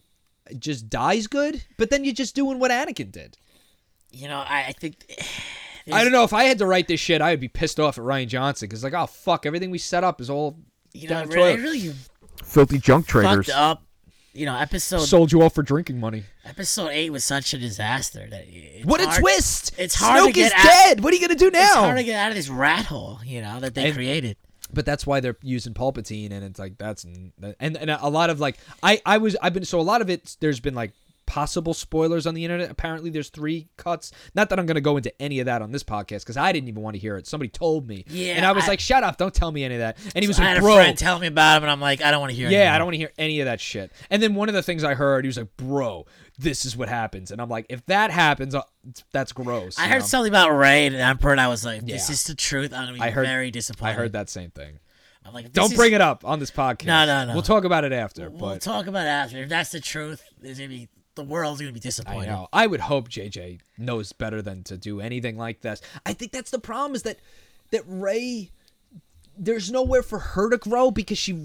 dies good. But then you're just doing what Anakin did. You know, I think. I don't know if I had to write this shit, I would be pissed off at Rian Johnson because like, oh fuck, everything we set up is all down the toilet. Really filthy junk traders. Fucked up. You know, sold you off for drinking money. Episode 8 was such a disaster that what a twist! It's hard Snoke to get is dead. What are you gonna do now? It's hard to get out of this rat hole, you know, that they created. But that's why they're using Palpatine, and it's like and a lot of like a lot of it. There's been like possible spoilers on the internet. Apparently, there's 3 cuts. Not that I'm going to go into any of that on this podcast because I didn't even want to hear it. Somebody told me, and I was like, "Shut up! Don't tell me any of that." And he was I like, had "Bro, a friend tell me about him, and I'm like, I don't want to hear. Yeah, I don't want to hear any of that shit." And then one of the things I heard, he was like, "Bro, this is what happens," and I'm like, "If that happens, that's gross." I heard something about Rey and Emperor, and I was like, "This is the truth." I'm gonna be very disappointed. I heard that same thing. I'm like, don't bring it up on this podcast. No. We'll talk about it after. We'll talk about it after. If that's the truth, there's gonna be. The world's going to be disappointed. I know. I would hope JJ knows better than to do anything like this. I think that's the problem is that Rey, there's nowhere for her to grow because she,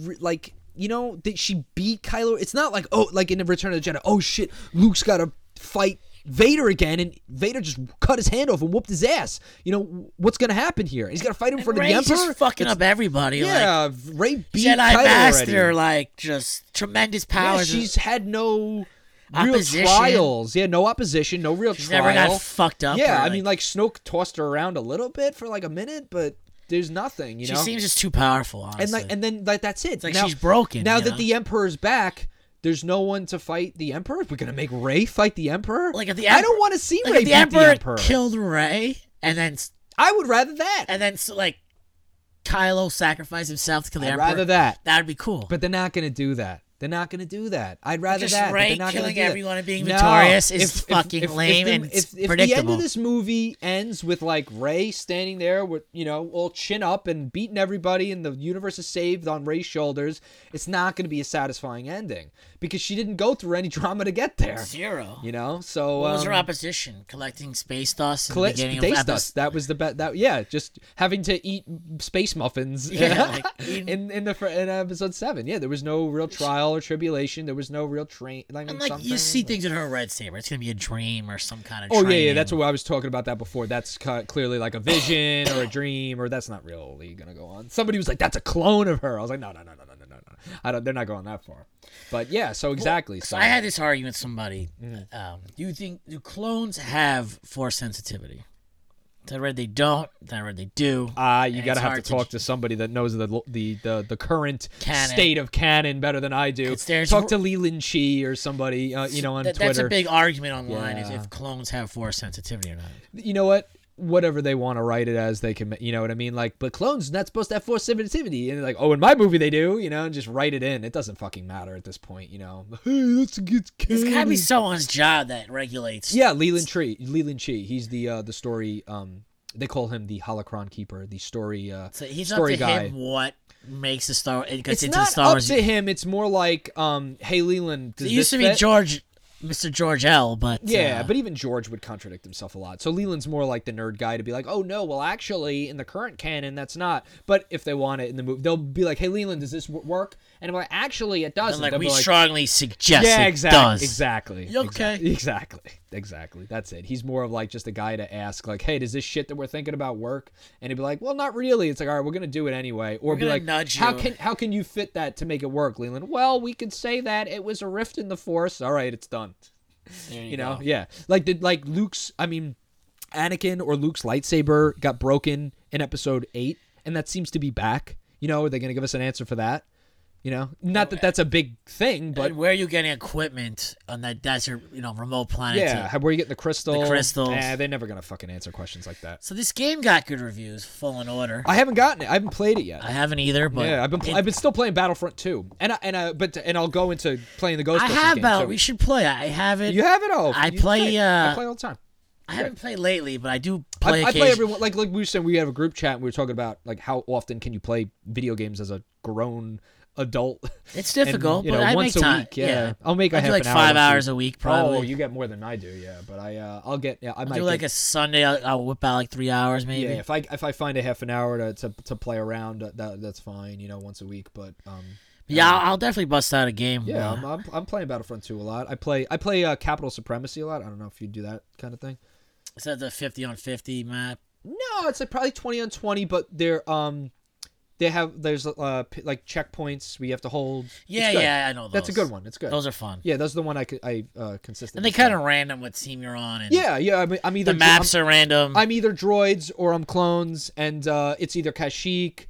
that she beat Kylo. It's not like, oh, like in the Return of the Jedi, oh shit, Luke's got to fight Vader again, and Vader just cut his hand off and whooped his ass. You know, what's going to happen here? He's got to fight him for the Emperor? Just fucking up everybody. Yeah, Rey beat Jedi Kylo Master, already. like, just tremendous powers. Yeah, she's had no... opposition. Real trials. Yeah, no opposition, no real trial. Never got fucked up. Yeah, I mean, like Snoke tossed her around a little bit for like a minute, but there's nothing, you know? She seems just too powerful, honestly. And then that's it. It's like now, she's broken. Now that the Emperor's back, there's no one to fight the Emperor? We're going to make Rey fight the Emperor? Like if the I don't want to see like Rey if beat the Emperor. killed Rey, and then... I would rather that. And then, like, Kylo sacrificed himself to kill the Emperor. I'd rather that. That would be cool. But they're not going to do that. They're not going to do that. I'd rather just that. Rey but they're not killing do everyone and being no. victorious is fucking lame and if predictable. the end of this movie ends with like Rey standing there with all chin up and beating everybody, and the universe is saved on Rey's shoulders, it's not going to be a satisfying ending because she didn't go through any drama to get there. Zero. So what was her opposition? Collecting space dust in the beginning of space dust. That was the best. Just having to eat space muffins. Yeah, in episode 7. Yeah, there was no real trial or tribulation. There was no real train. And like you see things in her lightsaber, it's gonna be a dream or some kind of. Oh yeah, that's what I was talking about that before. That's clearly like a vision or a dream, or that's not really gonna go on. Somebody was like, "That's a clone of her." I was like, "No. They're not going that far." But yeah, so exactly. So I had this argument with somebody. Do clones have force sensitivity? I read they don't. Then I read they do. You gotta have to talk to somebody that knows the current state of canon better than I do. Talk to Leland Chi or somebody, on Twitter. That's a big argument online is if clones have force sensitivity or not. You know what? Whatever they want to write it as, they can. You know what I mean? Like, but clones not supposed to have force sensitivity, and they're like, oh, in my movie they do. And just write it in. It doesn't fucking matter at this point. Hey, let's get canon. It's gotta be someone's job that regulates. Yeah, Leland Chi. He's the story. They call him the Holocron Keeper. The story. So he's story up to guy. him what makes the Star. It's not up to him. It's more like, hey, Leland. Does it used to be Mr. George L, but but even George would contradict himself a lot. So Leland's more like the nerd guy to be like, oh no, well actually in the current canon that's not. But if they want it in the movie, they'll be like, hey Leland, does this work? And I'm like, actually it doesn't. Like, we strongly suggest it does. Exactly. Okay. Exactly. That's it. He's more of like just a guy to ask like, hey, does this shit that we're thinking about work? And he'd be like, well, not really. It's like, all right, we're gonna do it anyway. Or be like, how can you fit that to make it work, Leland? Well, we could say that it was a rift in the Force. All right, it's done. There you go. Yeah. Anakin or Luke's lightsaber got broken in episode 8, and that seems to be back. You know, are they going to give us an answer for that? You know, not that that's a big thing, but And where are you getting equipment on that desert, remote planet? yeah, where are you getting the crystal? The crystals. They're never going to fucking answer questions like that. So this game got good reviews, Fallen Order. I haven't gotten it. I haven't played it yet. I haven't either, but Yeah, I've been still playing Battlefront 2, and I'll go into playing the Ghostbusters I have game, Battle. too. We should play. I have it. You have it all. I You play, I play all the time. I haven't played lately, but I do play. I play everyone. Like we were saying, we have a group chat. And we were talking about like how often can you play video games as a grown adult. It's difficult, And, but I once make a time. week. Yeah, I'll make a I half do like an hour 5 once hours a a week, probably. Oh, you get more than I do. Yeah, but I'll get. Yeah, I I might do like get, a Sunday. I'll whip out like 3 hours, maybe. Yeah, if I find a half an hour to play around, that's fine. Once a week. But Yeah, I'll definitely bust out a game. yeah, I'm playing Battlefront 2 a lot. I play Capital Supremacy a lot. I don't know if you do that kind of thing. Is that the 50-on-50 map? No, it's like probably 20 on 20, but there's like checkpoints we have to hold. Yeah, It's good. yeah, I know those. That's a good one. It's good. Those are fun. Yeah, that's the one I consistently. And they kind of random what team you're on. And Yeah. I'm either the maps are random. I'm either droids or I'm clones, and it's either Kashyyyk,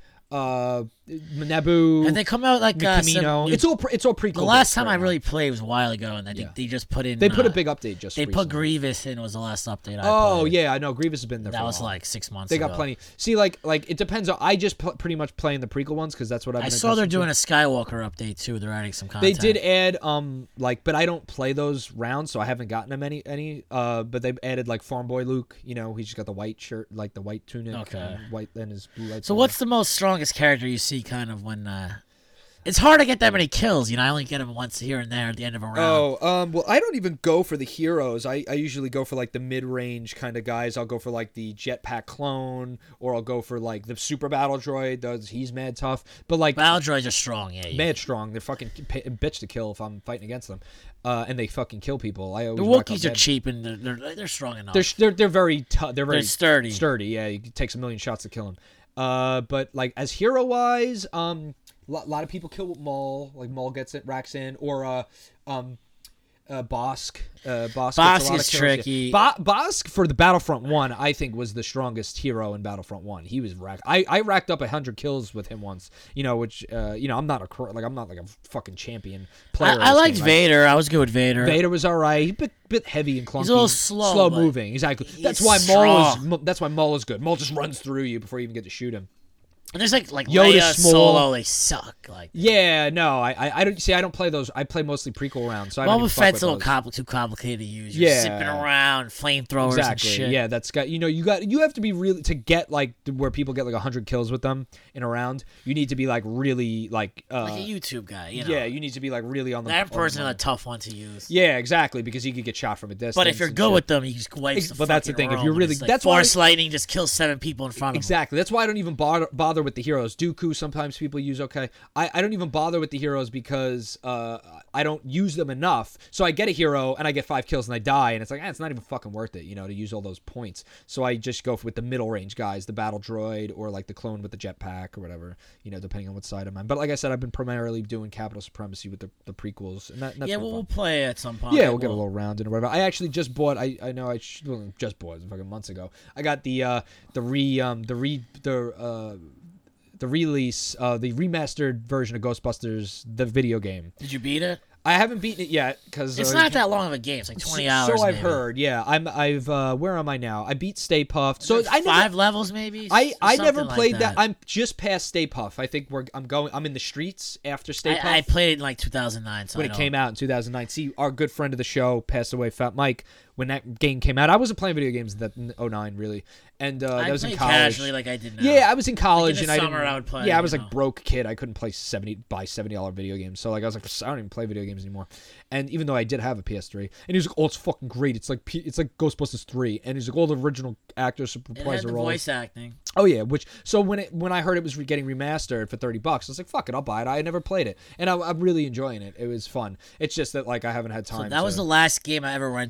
Naboo, and they come out like Kamino. It's all prequel. The last based time right I now. really played was a while ago, and they just put in. They put a big update just. They recently. put Grievous in was the last update. Oh played. yeah, I know Grievous has been there. That for a was while. like 6 months. They ago. got plenty. See, like it depends on. I just pretty much playing the prequel ones because that's what I've I been saw they're accustomed to. doing a Skywalker update too. They're adding some They content. did add but I don't play those rounds, so I haven't gotten them any. But they've added like Farm Boy Luke. He's just got the white shirt, like the white tunic, Okay. and white and his blue lights. So what's the most strongest character you see? Kind of when it's hard to get that many kills. I only get them once here and there at the end of a round. Well, I don't even go for the heroes. I usually go for like the mid-range kind of guys. I'll go for like the jetpack clone, or I'll go for like the super battle droid. He's mad tough, but like Battle droids are strong. Yeah, mad strong. They're fucking bitch to kill if I'm fighting against them, and they fucking kill people. I always the rack up Wookiees are mad- cheap and they're strong enough. They're very tough. They're very They're sturdy. Sturdy, yeah. It takes a million shots to kill them. But like as hero wise, a lot of people kill with Maul. Like Maul racks in, or Bosk. Bosk gets a lot Bosk of is kills, tricky. Yeah. Bosk for the Battlefront 1, I think, was the strongest hero in Battlefront 1. He was racked. I racked up 100 kills with him once. Which I'm not I'm not like a fucking champion player. I liked Vader. I was good with Vader. Vader was alright. He's a bit heavy and clunky. He's a little slow, slow but moving. Exactly. he's That's why strong. That's why Maul is good. Maul just runs through you before you even get to shoot him. And there's like Yoda Leia, small. Solo. They suck. Like Yeah, no, I don't see. I don't play those. I play mostly prequel rounds. So I don't Boba even fuck Fett's a with little those. too complicated to use. You're Yeah. zipping around, flamethrowers Exactly. and shit. Yeah, that's got. You have to be really to get like where people get like 100 kills with them in a round. You need to be like really like. Like a YouTube guy. Yeah, you need to be like really on the. that on the person's a money. tough one to use. Yeah, exactly, because you could get shot from a distance. But if you're and good shit. with them, you just wipe the But that's the fucking thing, if world, you're and really- it's like that's why- Force lightning just kills 7 people in front of them. Exactly. That's why I don't even bother with the heroes. Dooku sometimes people use okay. I don't even bother with the heroes because I don't use them enough. So I get a hero and I get 5 kills and I die, and it's like it's not even fucking worth it, to use all those points. So I just go with the middle range guys, the battle droid or like the clone with the jetpack or whatever, depending on what side I'm on. But like I said, I've been primarily doing Capital Supremacy with the prequels, and that's Yeah, been we'll fun. play at some point. Yeah, we'll get a little round in or whatever. I actually just bought. I know I just bought it fucking months ago. I got the release, the remastered version of Ghostbusters, the video game. Did you beat it? I haven't beaten it yet because It's not that long of a game. It's like 20 hours. So I've maybe. heard. Yeah, I've where am I now? I beat Stay Puft. So I never, 5 levels maybe. I never Something like played that. I'm just past Stay Puft. I think I'm in the streets after Stay Puft. I played it in like 2009. So When it came out in 2009. See, our good friend of the show passed away, Fat Mike. When that game came out, I wasn't playing video games in 2009 really, and that I was in played college. casually, like I did now. Yeah, I was in college, Like in the and summer, I didn't. I would play, Yeah, I was like you know. broke kid. I couldn't play buy $70 video games. So like I was like, I don't even play video games anymore. And even though I did have a PS3, and he was like, oh, it's fucking great. It's like Ghostbusters 3, and he's like all the original actors It reprise had the their roles. voice acting. Oh yeah, so when I heard it was getting remastered for $30, I was like, fuck it, I'll buy it. I never played it, and I'm really enjoying it. It was fun. It's just that like I haven't had time. So that was the last game I ever rented at Blockbuster.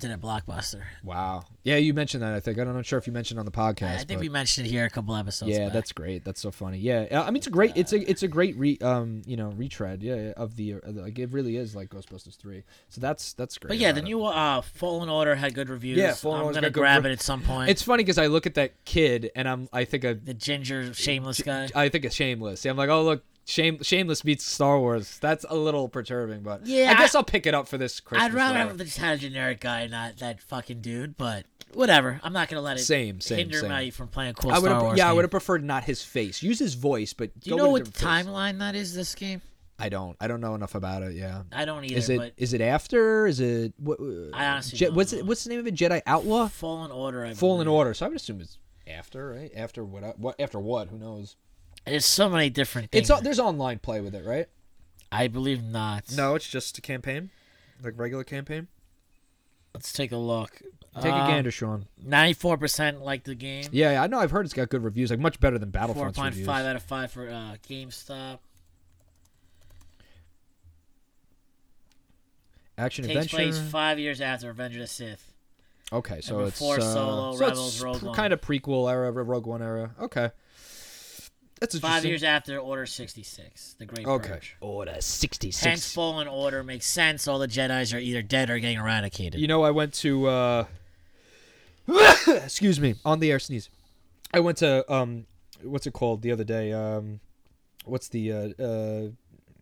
blockbuster. Wow. Yeah, you mentioned that. I think I'm not sure if you mentioned on the podcast. I think but we mentioned it here a couple episodes. yeah, back. that's great. That's so funny. Yeah, I mean it's a great it's a great retread. Yeah, of the like it really is like Ghostbusters 3. So that's great. But yeah, the about it. new Fallen Order had good reviews. Yeah, Fallen I'm Order's gonna got good grab it at some point. It's funny because I look at that kid and I think of the ginger shameless guy. I think of Shameless. Yeah, I'm like, oh look, Shameless meets Star Wars. That's a little perturbing, but Yeah, I guess I'll pick it up for this Christmas. I'd rather whatever. have just had a generic guy, not that fucking dude. But whatever, I'm not gonna let it Same. hinder me from playing a cool I would Star have, Wars. yeah, I game. would have preferred not his face. Use his voice, but Do you go know with a what different face. timeline that is? This game? I don't know enough about it. Yeah. I don't either. But Is it after? Is it what? I honestly don't what's know. it? What's the name of it? Jedi Outlaw. Fallen Order. Fallen believe. Order. So I would assume it's after, right? After what? After what? Who knows? There's so many different things. There's online play with it, right? I believe not. No, it's just a campaign, like regular campaign. Let's take a look. Take a gander, Sean. 94% like the game. Yeah, I know. I've heard it's got good reviews, like much better than Battlefront's 4.5 reviews. out of 5 for GameStop. Action Takes adventure. place 5 years after Revenge of the Sith. Okay, so and it's before Solo, Rebels, Rogue One. kind of prequel era, Rogue One era. Okay, that's interesting. 5 years after Order 66, the Great Okay. Purge. Order 66. Hence, Fallen Order makes sense. All the Jedis are either dead or getting eradicated. You know, I went to excuse me, on the air sneeze. I went to what's it called the other day? What's the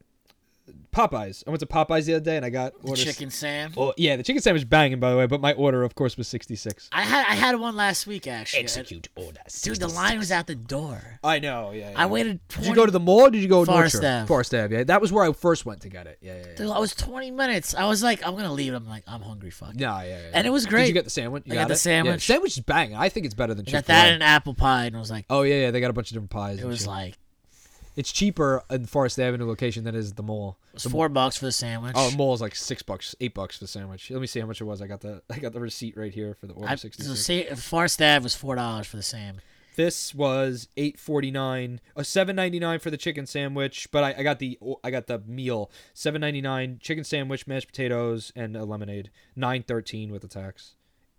Popeyes. I went to Popeyes the other day and I got the Chicken Sam. Oh, yeah, the chicken sandwich banging, by the way, but my order, of course, was 66. I had one last week actually. order 66. Dude, the line was out the door. I know, yeah. I waited 20 Did you go to the mall or did you go to Forest North Shore? Ave. Forest Ave, yeah. That was where I first went to get it. Yeah. Dude, I was 20 minutes. I was like, I'm going to leave. I'm like, I'm hungry, fuck. No, yeah. And it was great. Did you get the sandwich? You I got the it? sandwich. Yeah, the sandwich is banging. I think it's better than I got Chick-fil-A. that and an apple pie, and I was like, Oh, yeah, they got a bunch of different pies. it and was shit. like, It's cheaper in Forest Avenue location than it is at the mall. it was $4 for the sandwich. Oh, the mall is like $6, $8 for the sandwich. Let me see how much it was. I got the receipt right here for the order 66. Forest Ave was $4 for the Sam. This was $8.49, $7.99 for the chicken sandwich, but I got the meal, $7.99 chicken sandwich, mashed potatoes, and a lemonade, $9.13 with the tax,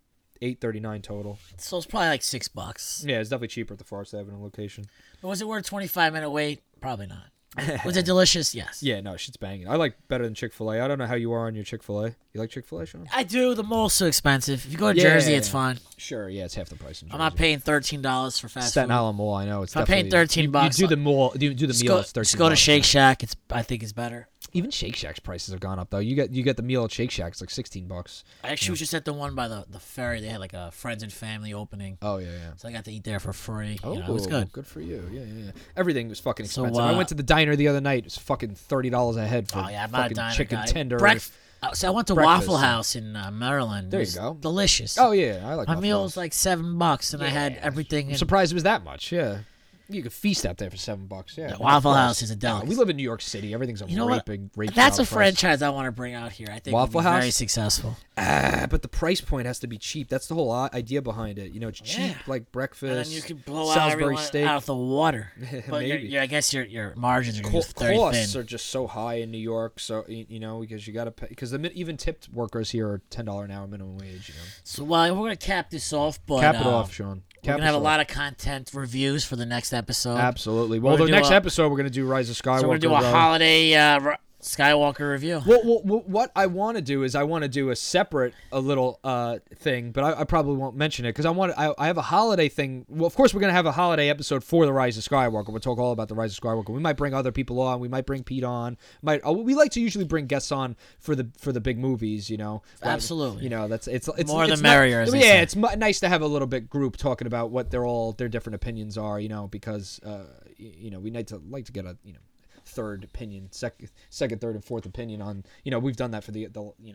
$8.39 total. So it's probably like $6. Yeah, it's definitely cheaper at the Forest Avenue location. But was it worth 25-minute wait? Probably not. Was it delicious? Yes. Yeah, no, shit's banging. I like better than Chick-fil-A. I don't know how you are on your Chick-fil-A. You like Chick-fil-A, Sean? I do. The mall's so expensive. If you go to Yeah, Jersey, yeah, it's yeah. fine. Sure, yeah, it's half the price in Jersey. I'm not paying $13 for fast Staten food. Island Mall, I know. It's If I'm paying definitely- $13, You do the mall, do the Just meal, go, it's $13. just go to Shake yeah. Shack. I think it's better. Even Shake Shack's prices have gone up though. You get the meal at Shake Shack, it's like $16. I actually was just at the one by the ferry. They had like a friends and family opening. Oh yeah. So I got to eat there for free. Oh, It was good. Good for you. Yeah. Everything was fucking So, expensive. I went to the diner the other night. It was fucking $30 a head for Oh yeah, I'm not a fucking diner chicken guy. tender. So I went to breakfast. Waffle House in Maryland. There It you was go. Delicious. Oh yeah, I like. My Waffle meal House. was like $7, and I had everything. I'm In, surprised it was that much. Yeah. You could feast out there for $7. Yeah. Waffle of course. House is a No, delicacy. we live in New York City. Everything's a You know what? rape That's job a price. franchise I want to bring out here. I think Waffle would be very House? successful. But the price point has to be cheap. That's the whole idea behind it. You know, it's cheap, Yeah. like breakfast. And then you could blow out Salisbury everyone steak. out of the water. But Maybe. I guess your margins are just very Costs thin. are just so high in New York, so you know, because you got to pay. Because even tipped workers here are $10 an hour minimum wage. You know, So we're gonna cap this off, but cap it off, Sean. we're gonna have a lot of content reviews for the next episode. Absolutely. We're Well, the gonna do next a- episode we're gonna do Rise of Skywalker. So we're gonna do a holiday Skywalker review. Well, what I want to do is I want to do a separate little thing, but I probably won't mention it because I have a holiday thing. Well, of course we're gonna have a holiday episode for the Rise of Skywalker. We'll talk all about the Rise of Skywalker. We might bring other people on. We might bring Pete on. We like to usually bring guests on for the big movies. You know, Absolutely. You know it's More the it's merrier, as they yeah, say. it's nice to have a little bit group talking about what their different opinions are. You know, because you know we like to get a third opinion, second, third, and fourth opinion on. You know, we've done that for the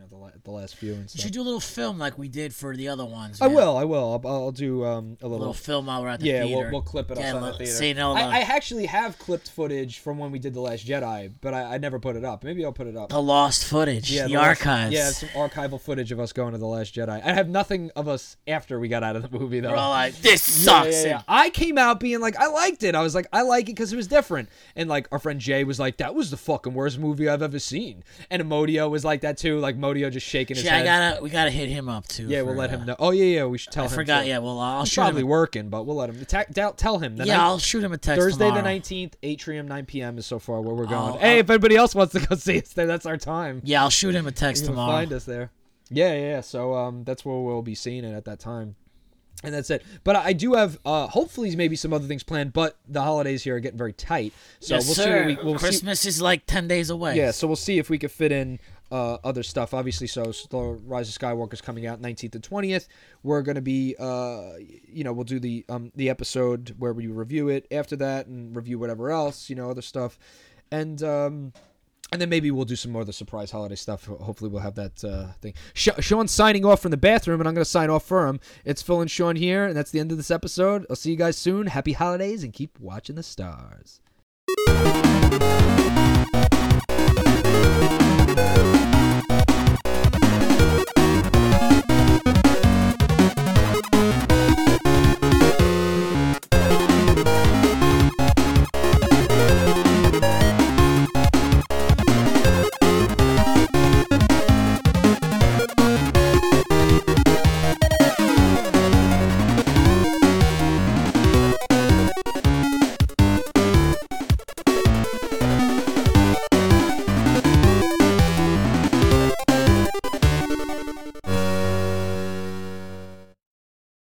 last few and You stuff. should do a little film like we did for the other ones. I man. will. I'll do a A little film while we're at the yeah, theater. we'll clip it Yeah, up on the theater. see, no, I actually have clipped footage from when we did The Last Jedi, but I never put it up. Maybe I'll put it up. the lost footage, Yeah, the last- archives. Yeah, some archival footage of us going to The Last Jedi. I have nothing of us after we got out of the movie, though. We're all like, this Yeah, sucks. yeah. I came out being like, I liked it. I was like, I like it because it was different. And like our friend Jay, Jay was like, that was the fucking worst movie I've ever seen. And Modio was like that too, like Modio just shaking his head. We gotta hit him up too. Yeah, we'll let him know. Oh yeah, we should tell him. I forgot. Too. Yeah, well, I'll He's shoot probably him. working, but we'll let him. Tell him. I'll shoot him a text Thursday tomorrow. the 19th, Atrium, 9 p.m. is so far where we're going. Hey, if anybody else wants to go see us there, that's our time. Yeah, I'll shoot him a text You can tomorrow. find us there. Yeah. So that's where we'll be seeing it at that time. And that's it. But I do have, hopefully, maybe some other things planned. But the holidays here are getting very tight. So Yes, we'll sir. see. What Christmas is like 10 days away. Yeah, so we'll see if we can fit in other stuff. Obviously, so the Rise of Skywalker's coming out 19th and 20th. We're going to be, we'll do the episode where we review it after that and review whatever else, other stuff. And then maybe we'll do some more of the surprise holiday stuff. Hopefully we'll have that thing. Sean's signing off from the bathroom, and I'm going to sign off for him. It's Phil and Sean here, and that's the end of this episode. I'll see you guys soon. Happy holidays, and keep watching the stars.